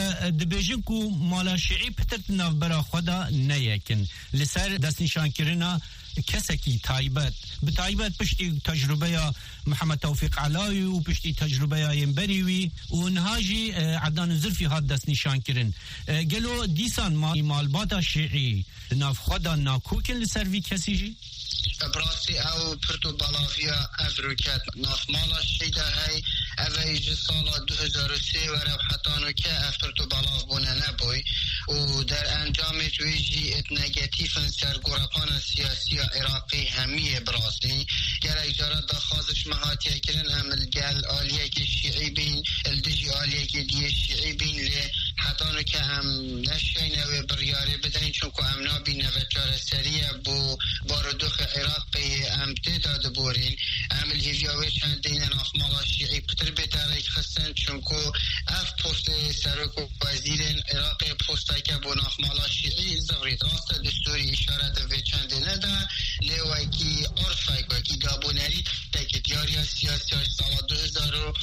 دبیجن کو مالا شیعی پترت نوبرا خدا نیکن لسر دست نشان کرنا کسکی تایبت به تایبت پشتی تجربه محمد توفیق علاوی و پشتی تجربه ینبریوی و نهاجی عدنان زلفی هات دست نشان کرن گلو دیسان مالباتا شیعی ناف خدا ناکوکن لسر وی کسی جی؟ براستی او پرتو بالاویا افروکت ناف مالا شیده های اویج سال دو هزار و سه و رو حتانو که اف پرتو بالاو بونه نبوی و در انجام تویجی ات نگتیفن سر گوراپان سیاسی عراقی همیه براستی گر اجارت دا خازش مهاتیه کرن عمل گل آلیه که شیعی بین الدجی آلیه که دیه شیعی بین لی حتانو که هم نشینه و بریاره بدن چون که امنا بینه و چاره سریه بو باردوخ عراقی ام تعداد بورین عمل هیویاوی چند دین ناف مالا شیعی پتر بتاریک خستن چونکو اف پوست سرک و وزیر عراق پوستا که بو ناف مالا شیعی زغرید راست دستوری اشارت و چند دینه ده لیوی کی عرفک و کی دابونری تک دیاری سیاسی سال دو هزار و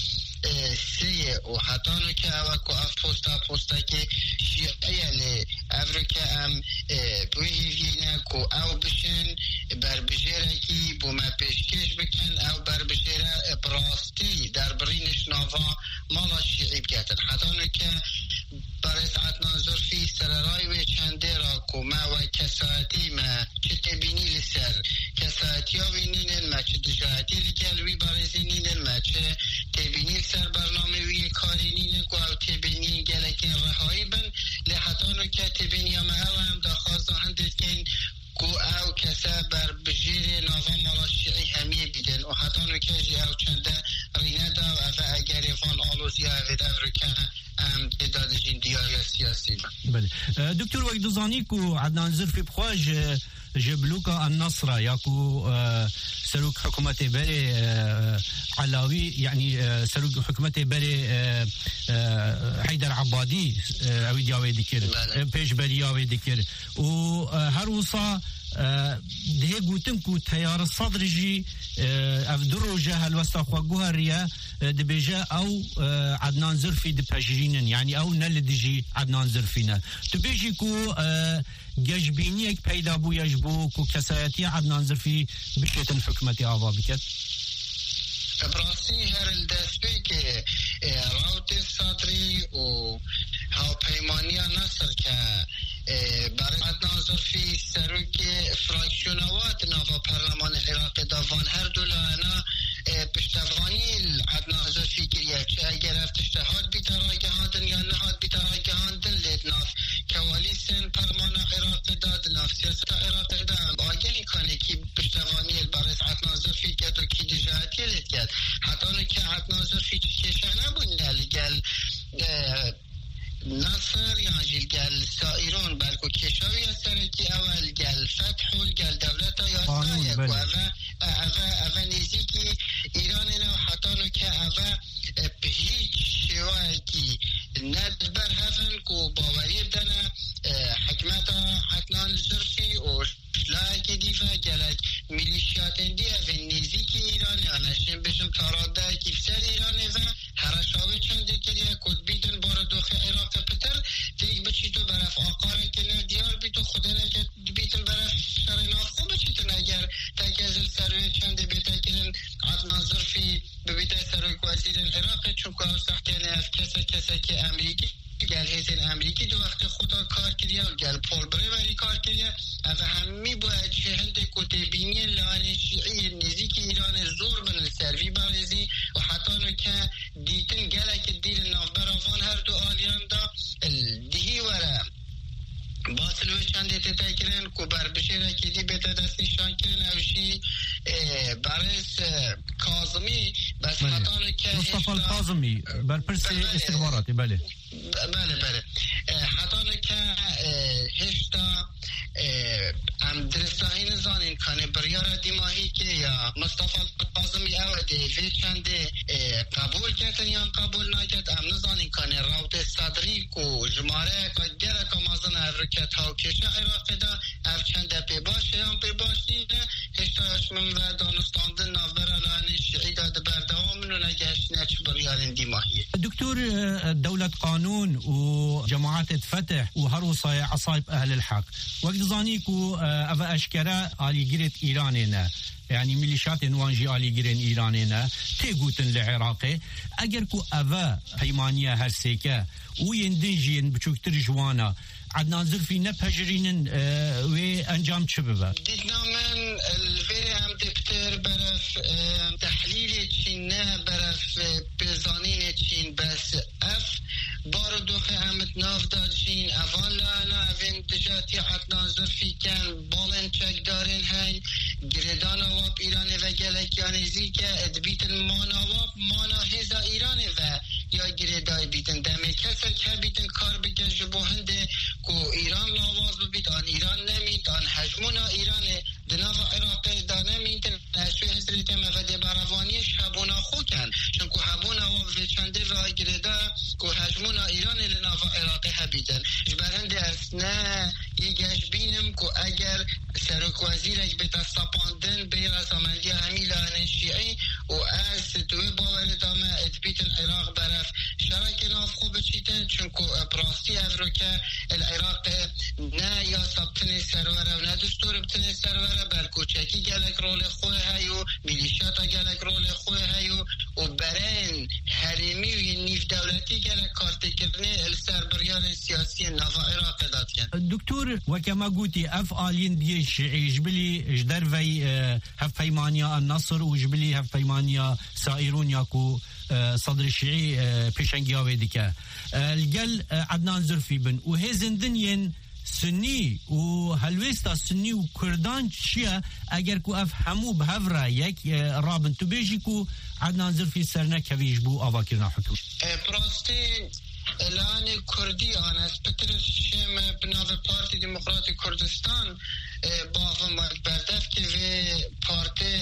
سه و حتانو که اوکو اف پوستا پوستا که شیعی لی افریکا ام بویوینه کو او بشن بر بجیره کی بو ما پیشکش بکن او بر بجیره براستی در برینش ناوا مالا شیعی بکتن حتانو که برای عدنان زرفی سررای و چنده را کو ما و کساتی ما چه تبینی لسر کساتی ها وینین ما چه دجاعتی لگلوی برای زینین ما چه تبینی سر برنامه وی کارینین کو او تبینی گلکن رهایی بن لحتانو که تبینی ما او هم دا خوازا هندکن کو او او کسا بر بجیر نظام مالاشیعی همیه بیدن و حتی نکجی او چنده رینه دا و اگر فان آلوزی هفید افریکن ام دادجین دیاری سیاسی بله دکتور وقت دزانی کو عدنان زرفی بخواج جبلوكا النصرة ياكو سلوك حكومة بري علاوي يعني سلوك حكومة بري حيدر عبادي اوي دياوي ديكير بيش برياوي ديكير و هروصا ده گوتم کو تیار صدر جی اف دروجه هلوستا خواگوها ریا دبیجه او عدنان زرفی دپجرینن يعني او نلدجی عدنان زرفینا تبیجی کو گجبینی اک پیدا بو یجبو کو کسایتی عدنان زرفی بشیت الحکمتی آوا بکت براسي هر الدسبي كي راوت الصدري و هاو بيمانيا نصر كا برای عدنان زرفی سروک فراکشنوات نوا پارلمان عراق داوان هر دولانا پشتوانی عدنان زرفی کریه چه اگر افتشتهاد بی تراگه هادن یا نهاد بی تراگه هادن لید ناف کوالیسن پارلمان عراق داد ناف سیاست عراق داد آگهی کنه که پشتوانی برای عدنان زرفی که تو کی دجاتی لید کرد حتی که عدنان زرفی چکشه نبود نلیگل نصر يعني جيل قال سائرون بالكو كشاوي السركي اول قال فتح قال دولته يا سايق وأفا أفا أفا نزيكي إيراننا وحطانو كأفا بهيج شواكي ندبر هفن كو باوري بدنا حكمتا عدنان زرفي و شلاكي ديفا قالك ميليشيات دي أفا نزيكي إيراني أنا شين بشم ترادا كيف سر إيراني فا هرشاوي چند كريا كود بيدن باردوخ عراق پتر تيك بچيتو برف آقاره كنه ديار بيتو خودنه که بيتن برف شر نافخو بچيتن اگر تاكازل سروي چند بيتا كنن عدنان زرفي ببيتا سرويك وزير العراق چونكو او سختينه اف كسا كسا که امريكي گل هیزن امریکی دو وقت خدا کار کریه و گل پول بریوری کار کریه او همی باید هند کتبینی لان شیعی نزیک ایران زور بن سروی بارزی و حتی نو که دیتن گلک دیل نافبر آفان هر دو آلیان دا دهی وره باطلوی چند تتا کرن که بر بشیره که دی بیتا دست نشان کرن اوشی برس کاظمی بس حتی نو که مصطفى الكاظمي بر پرسی استخباراتی بله بله بله حتی که هشتا ام درستاهی نزانین کنه بریار دیماهی که یا مصطفى الكاظمی اوده وی چنده قبول کتن یا قبول نکت ام نزانین کنه راوت صدری کو جماره که گره که مازن افرکت ها و کشه عراق دا اف چنده پی باشه یا پی باشه هشتا هشمم و دانستاندن نافبر الان شعی داد بردوام نو نگهش نچ بریارین دیماهی دكتور دولة قانون وجماعات فتح وهروصة عصايب أهل الحق وقت ظانيكو أفا أشكرا آلي جريت إيرانينا يعني ميليشيات نوانجي آلي جرين إيرانينا تيغوتن لعراقي أجركو أفا هيمانيا هرسيكا ويندنجين بچوكتر جوانا عدنان زرفي نبهجرين اه وانجام شبابا دينا من الفيري هم دكتور برف اه تحليل تشينه برف بزانين تشين بس اف باردوخ همت ناف دادشين افان لانا افين دجاتي عدنان زرفي كان بالن چك دارين هاي گردان واب ايراني و گلکياني زيكا ادبيت المانا واب مانا هزا ايراني و یا گردای بیتن دمه کسر که بیتن کار بکن جبو هنده کو ایران لاواز ببید آن ایران نمید آن حجمونا ایران دناف عراق دا نمیدن نشوی حضرت مفده براوانی شبونا خو کن چون کو حبونا و وچنده و گردا کو حجمونا ایران لناف عراق هبیدن جبر هنده اسنا یگش بینم کو اگر سرک وزیرک بیتا سپاندن بیر ازامندی همی لانه شیعی و از دوی باور دامه ادبیت العراق برف شرک ناف خوب چیتن چونکو براستی افرو که العراق نه یا سبتن سروره و نه دستور بتن سروره بلکو چکی گلک رول خواه هایو میلیشیاتا گلک رول خواه هایو و برین حریمی و نیف دولتی گلک کارتی کرنه السر بریان سیاسی نوا عراق داد کن دكتور وكما قلتي اف آلين دي شيعي جبلي جدر في هف فيمانيا النصر وجبلي هف فيمانيا سائرون ياكو صدر الشيعي بيشنجياوي ديكا الجل عدنان زرفي بن وهزن دنين سنی و هلوستا سنی و کردان چیه اگر کو اف همو به هفره یک رابن تو بیجی کو عدنان زرفی سرنه کویش بو آوا کرنا حکومت براستی الان کردی آن از پترس شم بناو پارتی دموکراتی کردستان با بردف که و پارتی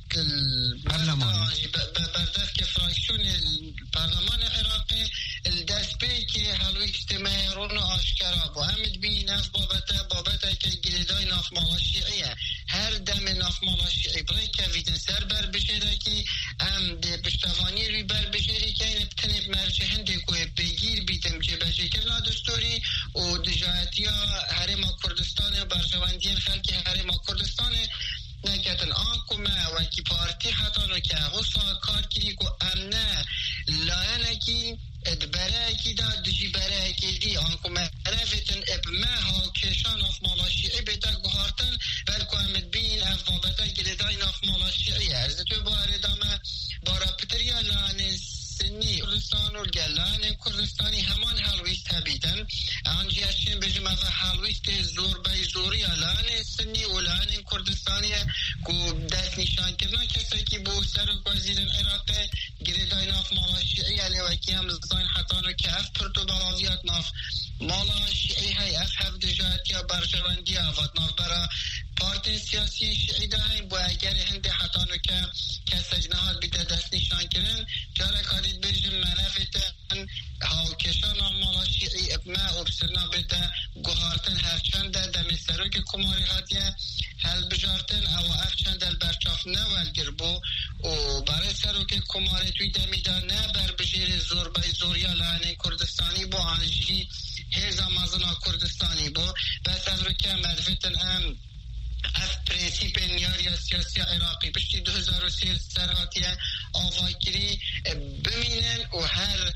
بردف که فراکشون پارلمان عراقی دست بی که حلوی اجتماعی رون آشکارا با همید بین نف بابته بابته که گریدای ناف مالا شیعیه هر دم ناف مالا شیعی برای که ویدن سر بر بشیره که هم ده پشتوانی روی بر بشیره که این بتنب مرچه هنده که بگیر بیتم که بشه کرنا دستوری و دجایتی ها حرم کردستان و برشواندین خلک حرم کردستان نکتن آنکو ما وکی پارتی حتی نو که غصا کار کری که امنه لانه که ادبره کی دا دجی بره کی دی آنکو ما رفتن اب ما ها کشان اف مالا شیعی بیتا گوهارتن بلکو همد بین اف بابتا گریدای ناف مالا شیعی ارزتو باره دامه بارا پتریا لانه سنی کردستان و گلان کردستانی همان حلویست هبیدن آنجی هشتین بجم از حلویست زور بای زوری لان سنی و لان کردستانی که دست نشان کردن کسی که بو سر وزیر عراق گریدای ناف مالا شیعی علی وکی هم زدان حتانو که اف پرتو براویات ناف مالا شیعی های اف هف دجایت یا برشواندی آفاد ناف برا پارتی سیاسی شیعی ده های بو اگر هنده حتانو که کسی جنهاد بیده دست نشان کردن جاره کارید بجم منفتن هاو کشان مالا شیعی ابما و بسرنا بیده گوهارتن هرچنده دمی سروک کماری هاتیه هل بجارتن او اف چند البرچاف نوال گربو و برای سروک کماری توی دمیده نه بر بجیر زور بای زوریا لعنی کردستانی بو آنجی هیزا مازنا کردستانی بو بس از رو که مرفتن ام اف پرنسیپ نیاری سیاسی عراقی پشتی دو هزار و سی سرهاتیه آواگیری بمینن و هر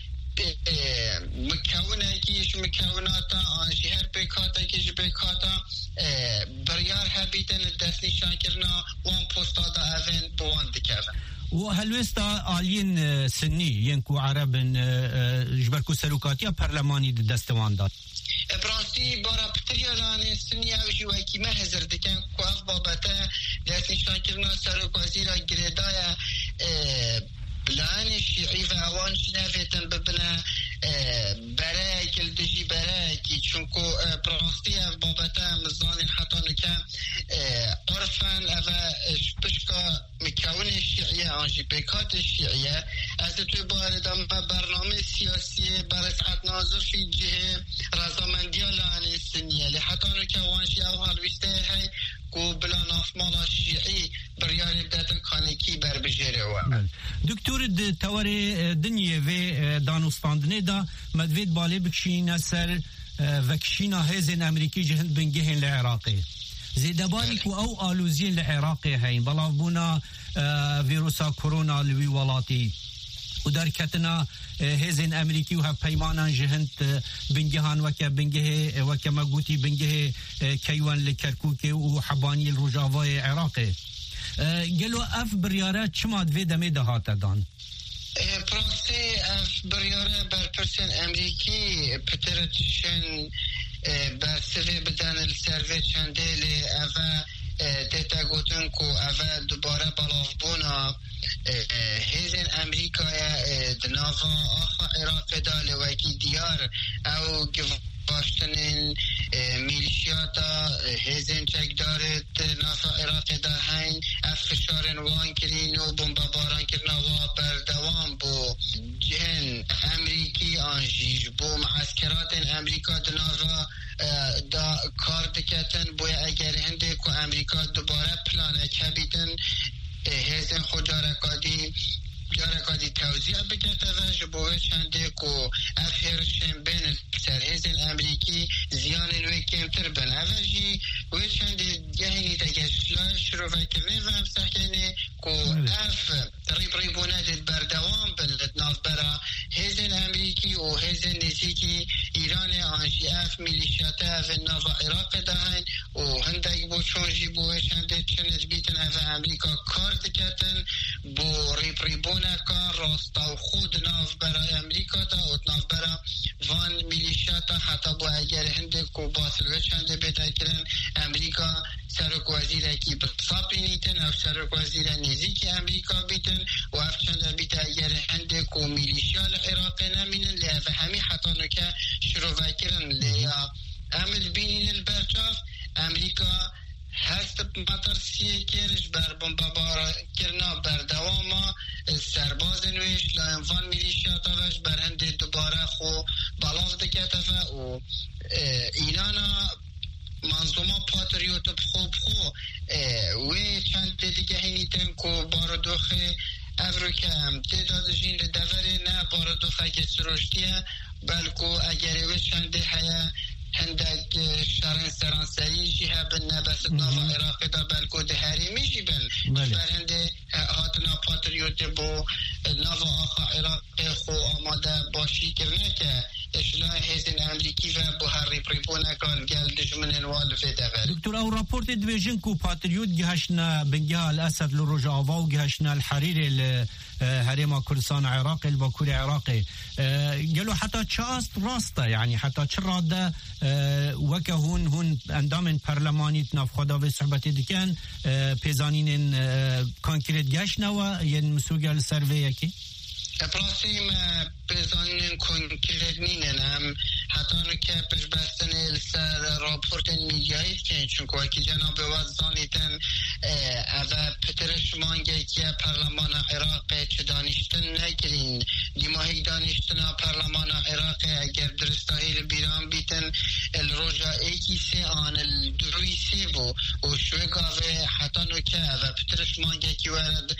مکونه کیش مکوناتا آنشی هر پیکاتا کیش پیکاتا بریار هبیدن دست نشان کرنا وان پوستادا اوین بوان دکرن و هلوستا آلین سنی ینکو عربن جبرکو سلوکاتیا پرلمانی دستوان داد براستی بارا پتریالان سنی اوشی وکی ما هزر دکن کواف بابتا دست نشان کرنا سروک وزیرا گریدای بلان شیعی و اوان شنفتن ببنا برای کل دجی برای کی چونکو براستی اف بابتا مزانین حتی نکه عرفان او پشکا مکون شیعیه آنجی پیکات شیعیه از توی باردم برنامه سیاسی برای ساعت ناظر فی جه رضامندی لان سنیه لی حتی نکه وانشی او حالویسته های کو بلا ناف مالا شیعی بریاری بداتن کانکی بر بجیره و دکتور تواری دنیه و دانوستاندنه دا مدوید بالی بکشین سر وکشین هزین امریکی جهند بنگهن لعراقی زیدباری کو او آلوزین لعراقی هین بلا بونا ویروسا کرونا لوی ولاتی و در کتنا هزین امریکی و پیمانان جهند بنگهان وکه بنگه وکه مگوتی بنگه کیوان لکرکوک و حبانی الرجاوای عراقی گلو اف بریاره چما دوی دمه دهات دان پراستی اف بریاره بر پرسن امریکی پترتشن بر سوی بدن السروی چنده لی اوه دیتا گوتن کو اول دوباره بلاف بونا هیزن امریکای دنافا آخا عراق داله وکی دیار او گواشتن میلیشیاتا هیزن چک دارد نافا عراق دا هین اف فشارن وان کرین و بمبا باران کرنا و بردوام بو جهن امریکی آنجیج بو معسکرات امریکا دنافا دا کار دکتن بوی اگر هنده که امریکا دوباره پلانه کبیدن هزن خود جارکادی جارکادی توضیح بکته و جبوه چنده که افهرشن بین سر هزن امریکی زیان نوی کمتر بن اوجی و چنده گهنی تگشلا شروع کرنه و هم سکنه که اف ریب ریبونه دید بردوام بلد نافبرا هزن امریکی و هزن نزیکی ایران آنجی اف میلیشیات اف ناف عراق دهن و هندک بو چونجی بو چند چند بیتن اف امریکا کار دکتن بو ریب ریبونه کار راستا و خود ناف برای امریکا دا و ناف برا وان میلیشیات حتی بو اگر هندک و باسلوه چند بیتن کرن امریکا سرک وزیر کی بصاب نیتن او سرک وزیر نزیکی امریکا بیتن و اف چند بیت اگر هندک و میلیشیال عراق نمینن لیف همی حتی نکه شروع وکرن لیا امد بینین البرچاف امریکا هست مطرسیه کرش بر بمبابارا کرنا بردواما سرباز نویش لانفان میلیشیاتا وش بر هنده دوباره خو بلاف دکتفه و ایلانا منظومه پاتریوت بخوب خو و چند دیگه هینیتن که باردوخه افریکا هم تعدادشین دوره نه باردوخه که سروشتیه بلکو اگر و چند هیا هندک شرن سرانسری جیه بن نبست ناف عراق دا بلکو ده حریمی جی بن بر هنده هاتنا پاتریوت بو ناف آخا عراق خو آماده باشی کرنه که اشلا هزین امریکی و بو هر ریپریبونه کان گل دجمن الوال في دغل دكتور او رابورت دبيجن كو باتريوت جهشنا بنجها الاسد للرجاوا وجهشنا الحريري لهريما كردستان عراق الباكوري عراقي قالوا حتى تشاست راستا يعني حتى تشراده وكهون هون اندام برلماني تناف خدا في صحبتي دكان بيزانين كونكريت جهشنا وين مسوقه السيرفي كي ابراهيم بزانين كونكريتنين هم حتى نكه پش بستن السر راپورت میدیایی که چونکه اکی جناب وزانیتن اوه پترش مانگه که پرلمان عراق چه دانشتن نگرین دیماهی دانشتن پرلمان عراق اگر درستاهی بیران بیتن الروجا ایکی سه آن الدروی سه بو و شوه گاوه حتی نکه اوه پترش مانگه که ورد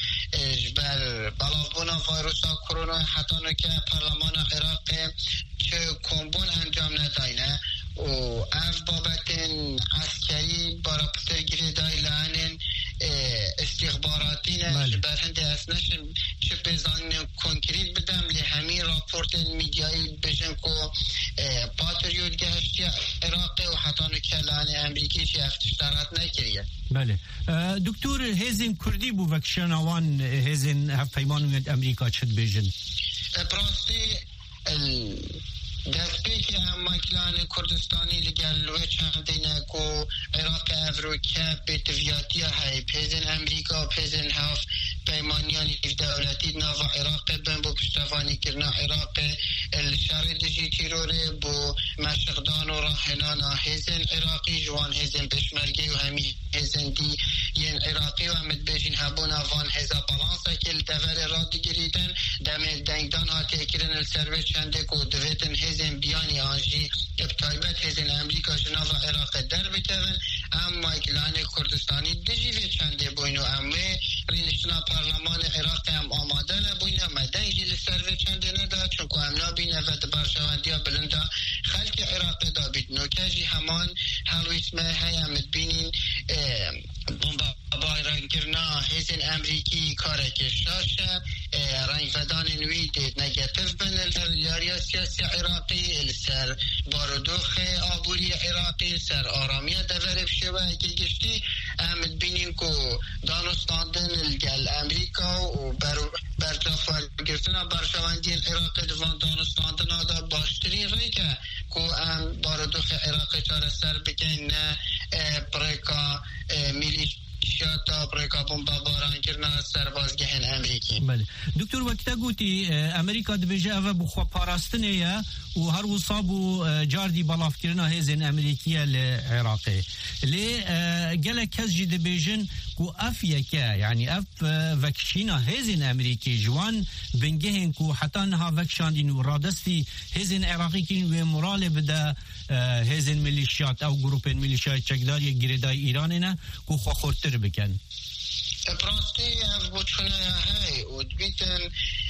جبر بلافبونا ویروسا کرونا حتی نکه پارلمان عراق چه کمبون انجام نداینه و اف بابتن عسکری برا پتر گیری دای لعنن استخباراتین برهنده اسنش چه بزانین کنکریت بدم لی همین راپورت میدیایی بجن که پاتریوت گهشتی عراق و حتی نکه لعنه امریکی چه افتشتارات نکریه. بله دکتور هزین کردی بو وکشنوان هزین هفپیمان امریکا چد بیجن براستی دستی که هم مکلان کردستانی لگل و چندینه که عراق افریقا به تویاتی های پیزن امریکا پیزن هف پیمانیان دولتی ناو عراق بن بو پشتوانی کرنا عراق الشرد جی تیروره بو مشغدان و راهنان هزن عراقی جوان هزن پشمرگی و همی هزن دی ین عراقی و همت بیشین هبون وان هزا بالانسا که الدور را دیگریدن دم دنگدان ها تیکرن السروه چنده که دویتن هزن بیانی آنجی ابتایبت هزن امریکا جناو عراق در بکرن اما اکلان کردستانی دجیوه چنده بوینو امه رینشتنا پارلمان عراق هم آماده نبوینه مدن جیل سروه چنده ندا چونکو امنا بینه و دبرشواندی ها بلنده خلق عراق دا بید نوکجی همان حلویسمه های همت بینین بمبا بایران کرنا هزن امریکی کارک شاشه رنگ فدان نوی دید نگتف بن الریاریا سیاسی عراقی السر باردوخ آبوری عراقی سر آرامی دور بشوه اگه گشتی امد بینیم که دانستاندن الگل امریکا و برجافال گرفتن برشواندی العراق دوان دانستاندن آده باشترین ری که که ام باردوخ عراقی چاره سر بکن نه پریکا میلیش شاتا بريكا بومبا باران كرنا سربازگهن امریکی. بله دکتر وقتا گوتی امریکا دبیجه اوه بخوا پاراستنه یا و هر وصابو جاردی بلاف کرنا هزین امریکیه لعراقی لی گله کس جی دبیجن کو اف یکه یعنی اف وکشینا هزین امریکی جوان بنگهن کو حتی نها وکشاندین و رادستی هزین عراقی کن و مرال بده هزین ملیشیات او گروپ ملیشیات چکداری گریدای ایرانه نه کو خوا خورتر بکن براستی از بچونه های و بیتن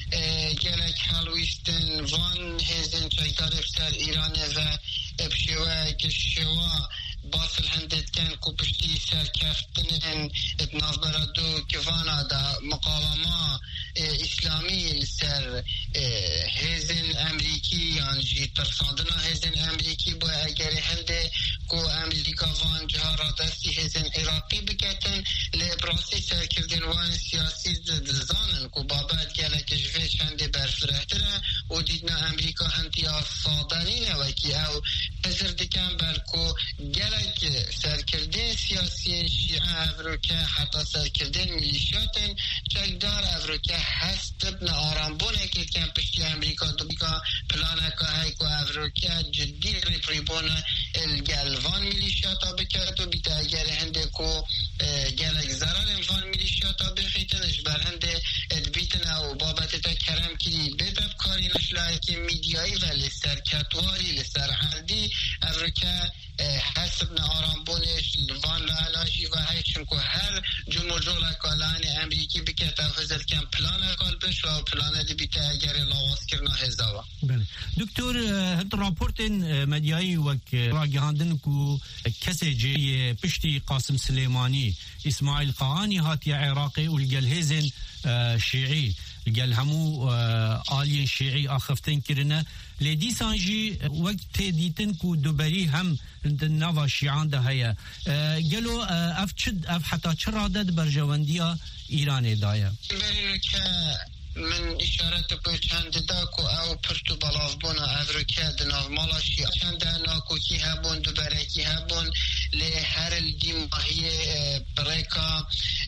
گلک حلویستن وان هزین چکدار افسر ایرانه و ابشوه کشوه باصل هندت كان كوبشتي سر كافتنن اتناف بردو كفانا دا مقالما اسلامی سر هزن امریکی یان جی ترساندنا هزن امریکی با اگر هنده کو امریکا وان جها را دستی هزن عراقی بکتن لبراسی سرکردن وان سیاسی زانن کو بابت گلک جوه چنده برفرهتره و دیدنا امریکا هنتی آسادانی نوکی او هزر دکن بلکو گلک سرکردن سیاسی شیعه افروکه حتی سرکردن میلیشاتن چکدار افروکه هست ابن آرامبونه که کم پشتی امریکا دوبیکا پلانکا هایکو افروکه جدی ریپریبونه الگلوان میلیشاتا بکرد و بیتا اگر هنده کو گلک زرار انفان میلیشاتا بخیتنش بر هنده ادبیتن او بابت تا کرم کلی بدب کاری نشلای که میدیایی و لسر کتواری لسر حردی افروکه حسب نهاران بونش وان لعناشی و هی چونکو هر جمهور جولا کالان امریکی بکت افزل کم پلان قلبش و پلان دی بیتا اگر لاواز کرنا هزاوا. بله دکتر هد راپورتن مدیایی وک راگهاندن کو کسی جی پشتی قاسم سلیمانی اسماعیل قاانی هاتی عراقی والگل هزن شیعی قال همو آلين شيعي آخفتن كرنا لدي سانجي وقت ديتن كو دوبري هم نوا شيعان ده هيا قالوا أفشد أف حتى شرادة برجواندية إيراني دايا من اشارت به چند داکو او پرتو بلاف بونا افریکا دناو مالاشی چند ناکو کی هبون دو برکی هبون لی هر الدیماهی بریکا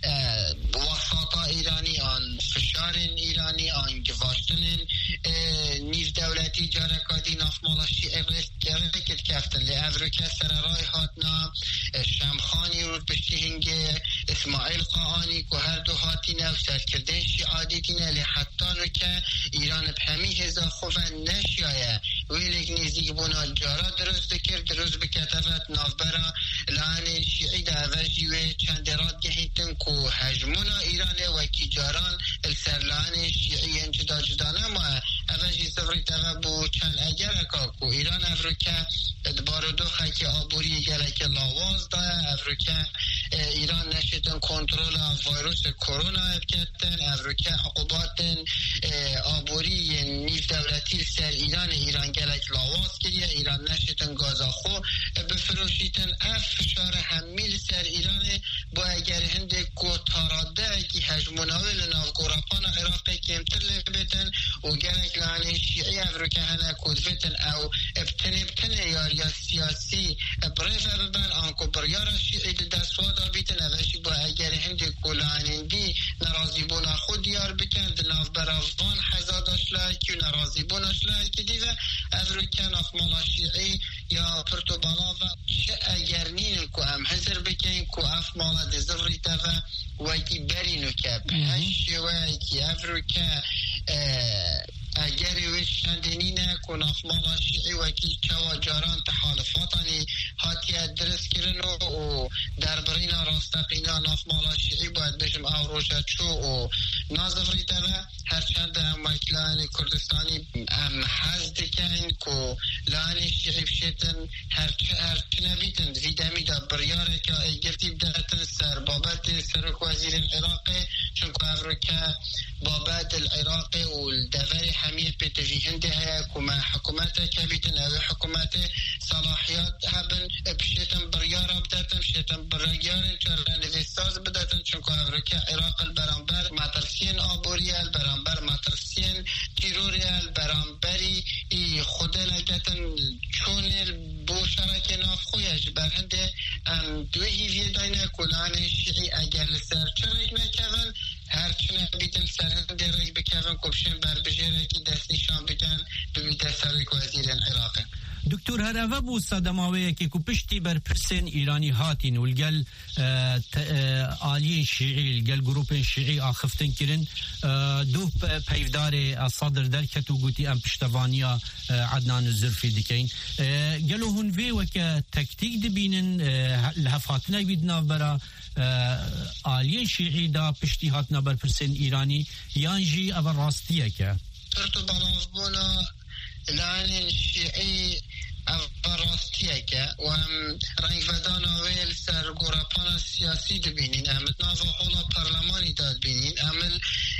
وساطا ایرانی آن فشارن ایرانی آن گواشتنن نیف دولتی جارکادی ناف مالاشی افریکت کفتن لی افریکا سررای هاتنا شمخانی رو بشتی هنگه اسماعیل قاانی که هر دو هاتی نو سر کردن شیعادی تینه لی حتی نو که ایران بهمی هزا خوفن نشیایه ویلیک نیزیگ بونا جارا درست دکر درست بکتفت نافبرا لعن شیعی دعوشی و چند راد گهیتن که هجمونا ایرانه وکی جاران السر لعن شیعی انجدا جدانه ما اوشی سفری تفبو چند اگر اکا که ایران افریکا ادبار دو خاکی آبوری گلک لاواز داره افریکا ایران نشیدن کنترل ویروس کرونا افکتن افریکا عقوبات آبوری نیف دولتی سر ایران ایران گلک لاواز کریه ایران نشیدن گازا خو بفروشیتن اف فشار همیل سر ایران با اگر هنده کو تاراده کی هجموناوی لناف گوراپان عراقی کمتر لبتن و گلک لعنی شیعی افریکا هنه کودفتن او ابتن ابتن یار یا سیاسی بریف ببن آنکو بریار شیعی دستوادا بیتن اوشی با اگر هنده کو لعنی نرازی بونا خود یار بکند ناف براوان حزادش لایکی و نرازی بونش لایکی دیوه افریکا ناف مالا شیعی یا پرتو بالا و چه اگر نین کو ام حضر بکن کو اف مالا دزوری تفا وکی برینو که هشی وکی افریکا اگر وش چندینینه که ناف مالا شیعی وکی چوا جاران تحالفاتانی هاتیه درست کرن و دربرینا راستقینا ناف مالا شیعی باید بشم او روشت شو و نازفری تبه هرچند هم وکلان کردستانی هم حزد کن که لانی شیعی بشیتن هرچه نبیتن ویدمی دا بریاره که ایگرتی بدهتن سر بابت سرک وزیر العراق چون که افریکا بابت العراق و الدوری حمید بتوی هنده هیا کما حکومت کبیتن او حکومت صلاحیات هبن بشیتن بریاره بدهتن بشیتن بریاره چرا نویستاز بدهتن چون که افریکا عراق البرانبر مطرسین آبوری البرانبر مطرسین تیروری البرانبری خود لکتن چون بو شرک ناف خویش برهنده دوی هیوی داینه کلان شیعی اگر لسر چرک نکون هرچونه بیتن سرهنده رک بکون کبشن بر بجیره که دست نشان بکن ببیت سرک وزیر العراق دكتور هذا بو صدماويه كي كوبشتي بربرسن ايراني هاتين والقال آليين شيعي القال جروبين شيعي اخفتن كرن دو بيفداري الصدر دركت وقوتي ام بشتفانيا عدنان الزرفي دكين قالوا هون في وك تكتيك دبينن الهفاتنا بيدنا برا آليين شيعي دا بشتي هاتنا بربرسن ايراني يانجي ابر راستيه كا ترتو بلافبونا لعن الشيعي راستیه که و هم رنگ ودان آویل سر گوراپان سیاسی دبینین امت ناف حولا پارلمانی داد بینین امل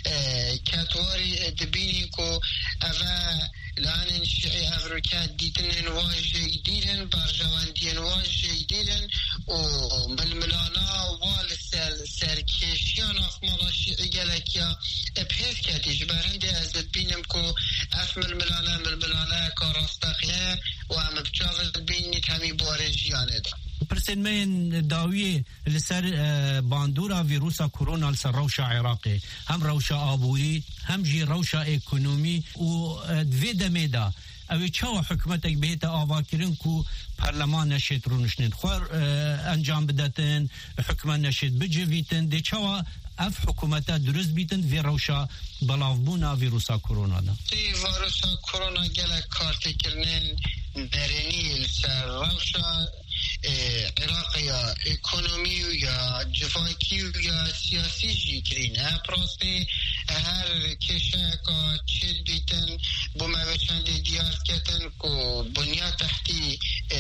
کتواری دبینین که اوه لان شیعی افریقا دیتن واجه دیرن برجواندین واجه دیرن و ململانا وال سر سرکشیان افمالا شیعی گلکیا اپیس کتیش برنده از بینم که اف ململانا ململانا کارستاقیه و هم بچاوز بینی تمی بارجیانه دا پرسن من داوی لسر باندورا ویروسا کرونا لسر روشا عراقي هم روشا آبوری هم جی روشا اکونومی و دوی دمیدا اوی چاو حکمتک بهتا آوا کرن کو پارلمان نشید رو نشنید خوار انجام بداتن حکمان نشید بجویتن دی چاو اف حکومتا درست بیتن وی روشا بلاوبونا ویروسا کرونا دا دی ویروسا کرونا گلک کارتی کرنن درینی لسر روشا عراق یا اکونومی یا جفاکی یا سیاسی جی کرین ها پراستی هر کشه که چید بیتن بومه چند دیار کتن که بنیاد تحتی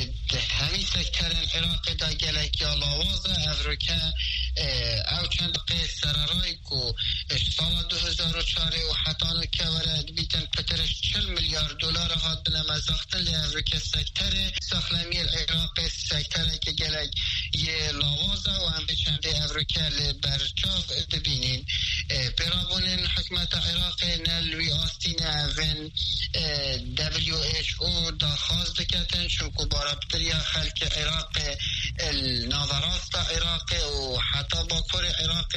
همی سکترن عراق دا گلک یا لاوازه افریقا او چند قیس سرارای که سال دو هزار و چهار و حتانو که ورد بیتن پترش چل میلیارد دلار هات بنمزاختن لی افریقا سکتر ساخلمی العراق سکتره که گلک یه لاوازه و هم چنده افریقا برچاف دبینین برابونین حکمت عراق نلوی آستین اوین دبلیو ایچ او داخواست دکتن چونکو بارابتریا خلق عراق ناوراست عراق و حتی باکور عراق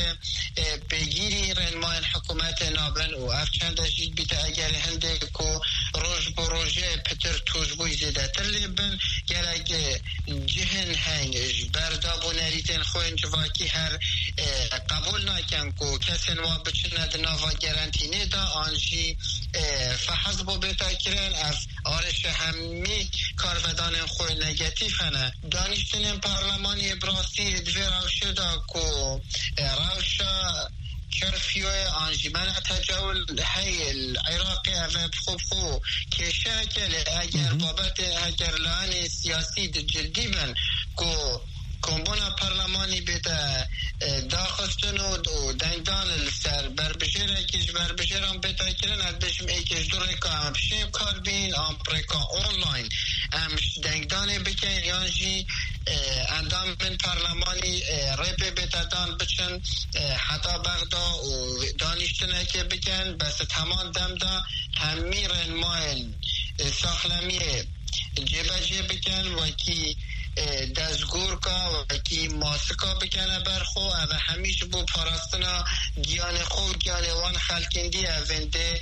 بگیری رنمان حکومت نابن و اف چند جید بیتا اگر هنده که روش بروژه پتر توش بوی زیده تر لیبن گلک جهن هنگش برداب و نریتن خوین جواکی هر قبول نکن که کسین و بچند ناوا گرانتینه دا آنجی فحض با بیتا کرن اف آرش همی کارودان خوین نگتیف هنه دانشتن پارلمانی براسی دوی روشه دا که روشه کرفیو انجمن تجاول هی العراقی اوه بخوب خو کشه کلی اگر بابت اگر لان سیاسی جدی من که کمبونا پارلمانی بیتا داخستن و دنگدان لسر بربشیره کش بربشیران بیتا کرن از بشم ایکش دو ریکا هم بشیم کار بین هم پریکا اونلاین هم دنگدان بکن یانجی اندام من پارلمانی ریپ بیتا دان بچن حتی بغدا و دانشتنه که بکن بس تمام دم دا همی رنمایل ساخلمیه جبه جبه بکن و کی دزگور کا و کی ماسکا بکنه برخو و همیشه بو پاراستنا گیان خو گیان وان خلکندی اونده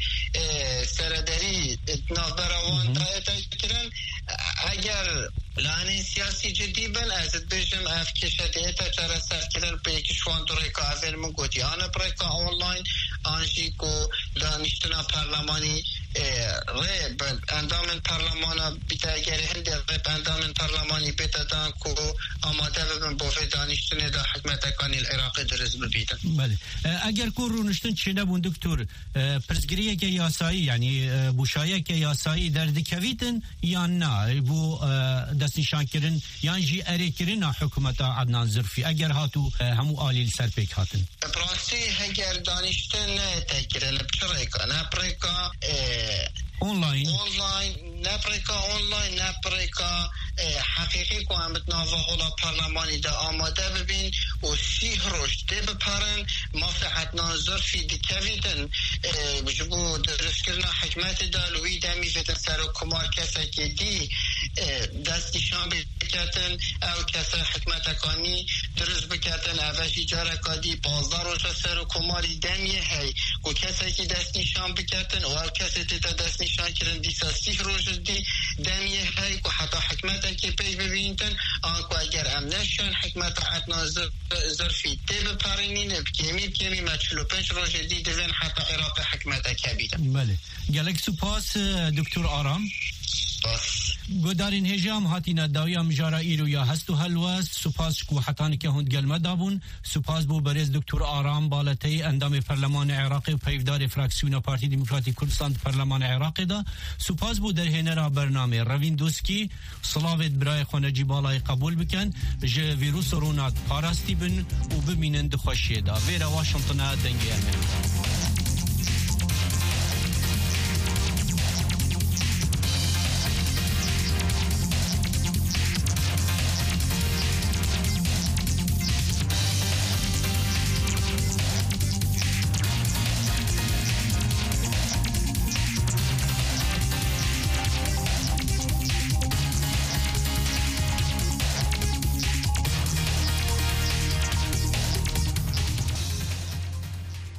سردری نافبروان تا کرن اگر لانه سیاسی جدی بن از بجم اف کشده ایتا چرا سر کرن به یکیشوان دو ریکا اول من گوتی آنه پریکا آنلاین آنشی که دانشتنا پارلمانی ریب اندامن پارلمانا بیتا اگر هنده ریب اندامن پارلمانی بیتا دان که آماده ببن بوفه دانشتنه دا حکمتکانی العراق درست ببیدن. بله اگر که رونشتن چه نبون دکتور پرزگریه که یاسایی یعنی بوشایه که یاسایی در دکویتن یا نه بو دست نشان کردن یعنی جی اری کردن حکومت عدنان ظرفی اگر هاتو همو آلیل سر پیک هاتن براستی اگر دانشتن نه تکرن بچریکا نه پریکا اونلاین اونلاین نپریکا اونلاین نپریکا حقیقی که هم بتناوه حالا پارلمانی دا آماده ببین و سی هروش ده بپارن مافعت ناظر فی دکویدن بجبو درست کرنا حکمت دالوی دمی فتن سر و کمار کسا که دی دستیشان بکتن او کسا حکمت اکانی درست بکتن اوشی جارکا دی بازار روشا سر و کماری دمیه هی و کسا که دست نشان بکتن و او کسا تیتا دست نشان کرن دیسا سی هروش دی دمیه هی و حتی حکمت که پیش ببینتن آنکو اگر امنشان حکمت عدنا ظرفی تی بپارنین بکیمی بکیمی ما چلو پنج روش دی دوین حتی عراق حکمت کبیدن. بله گلک سپاس دکتر آرام. گودارین هجام هاتینا داویا مجارا ایرو یا هستو هلواز سپاس کو حتان که هند گلمه دابون سپاس بو برز دکتر آرام بالتی اندام پارلمان عراقی و پیفدار فراکسیون پارتی دموکراتیک کردستان پارلمان عراقی دا سپاس بو در هنرا برنامه روین دوسکی صلاوت برای خونجی بالای قبول بکن جه ویروس رونات پاراستی بن و ببینند خوشی دا ویرا واشنطن دنگی امریکا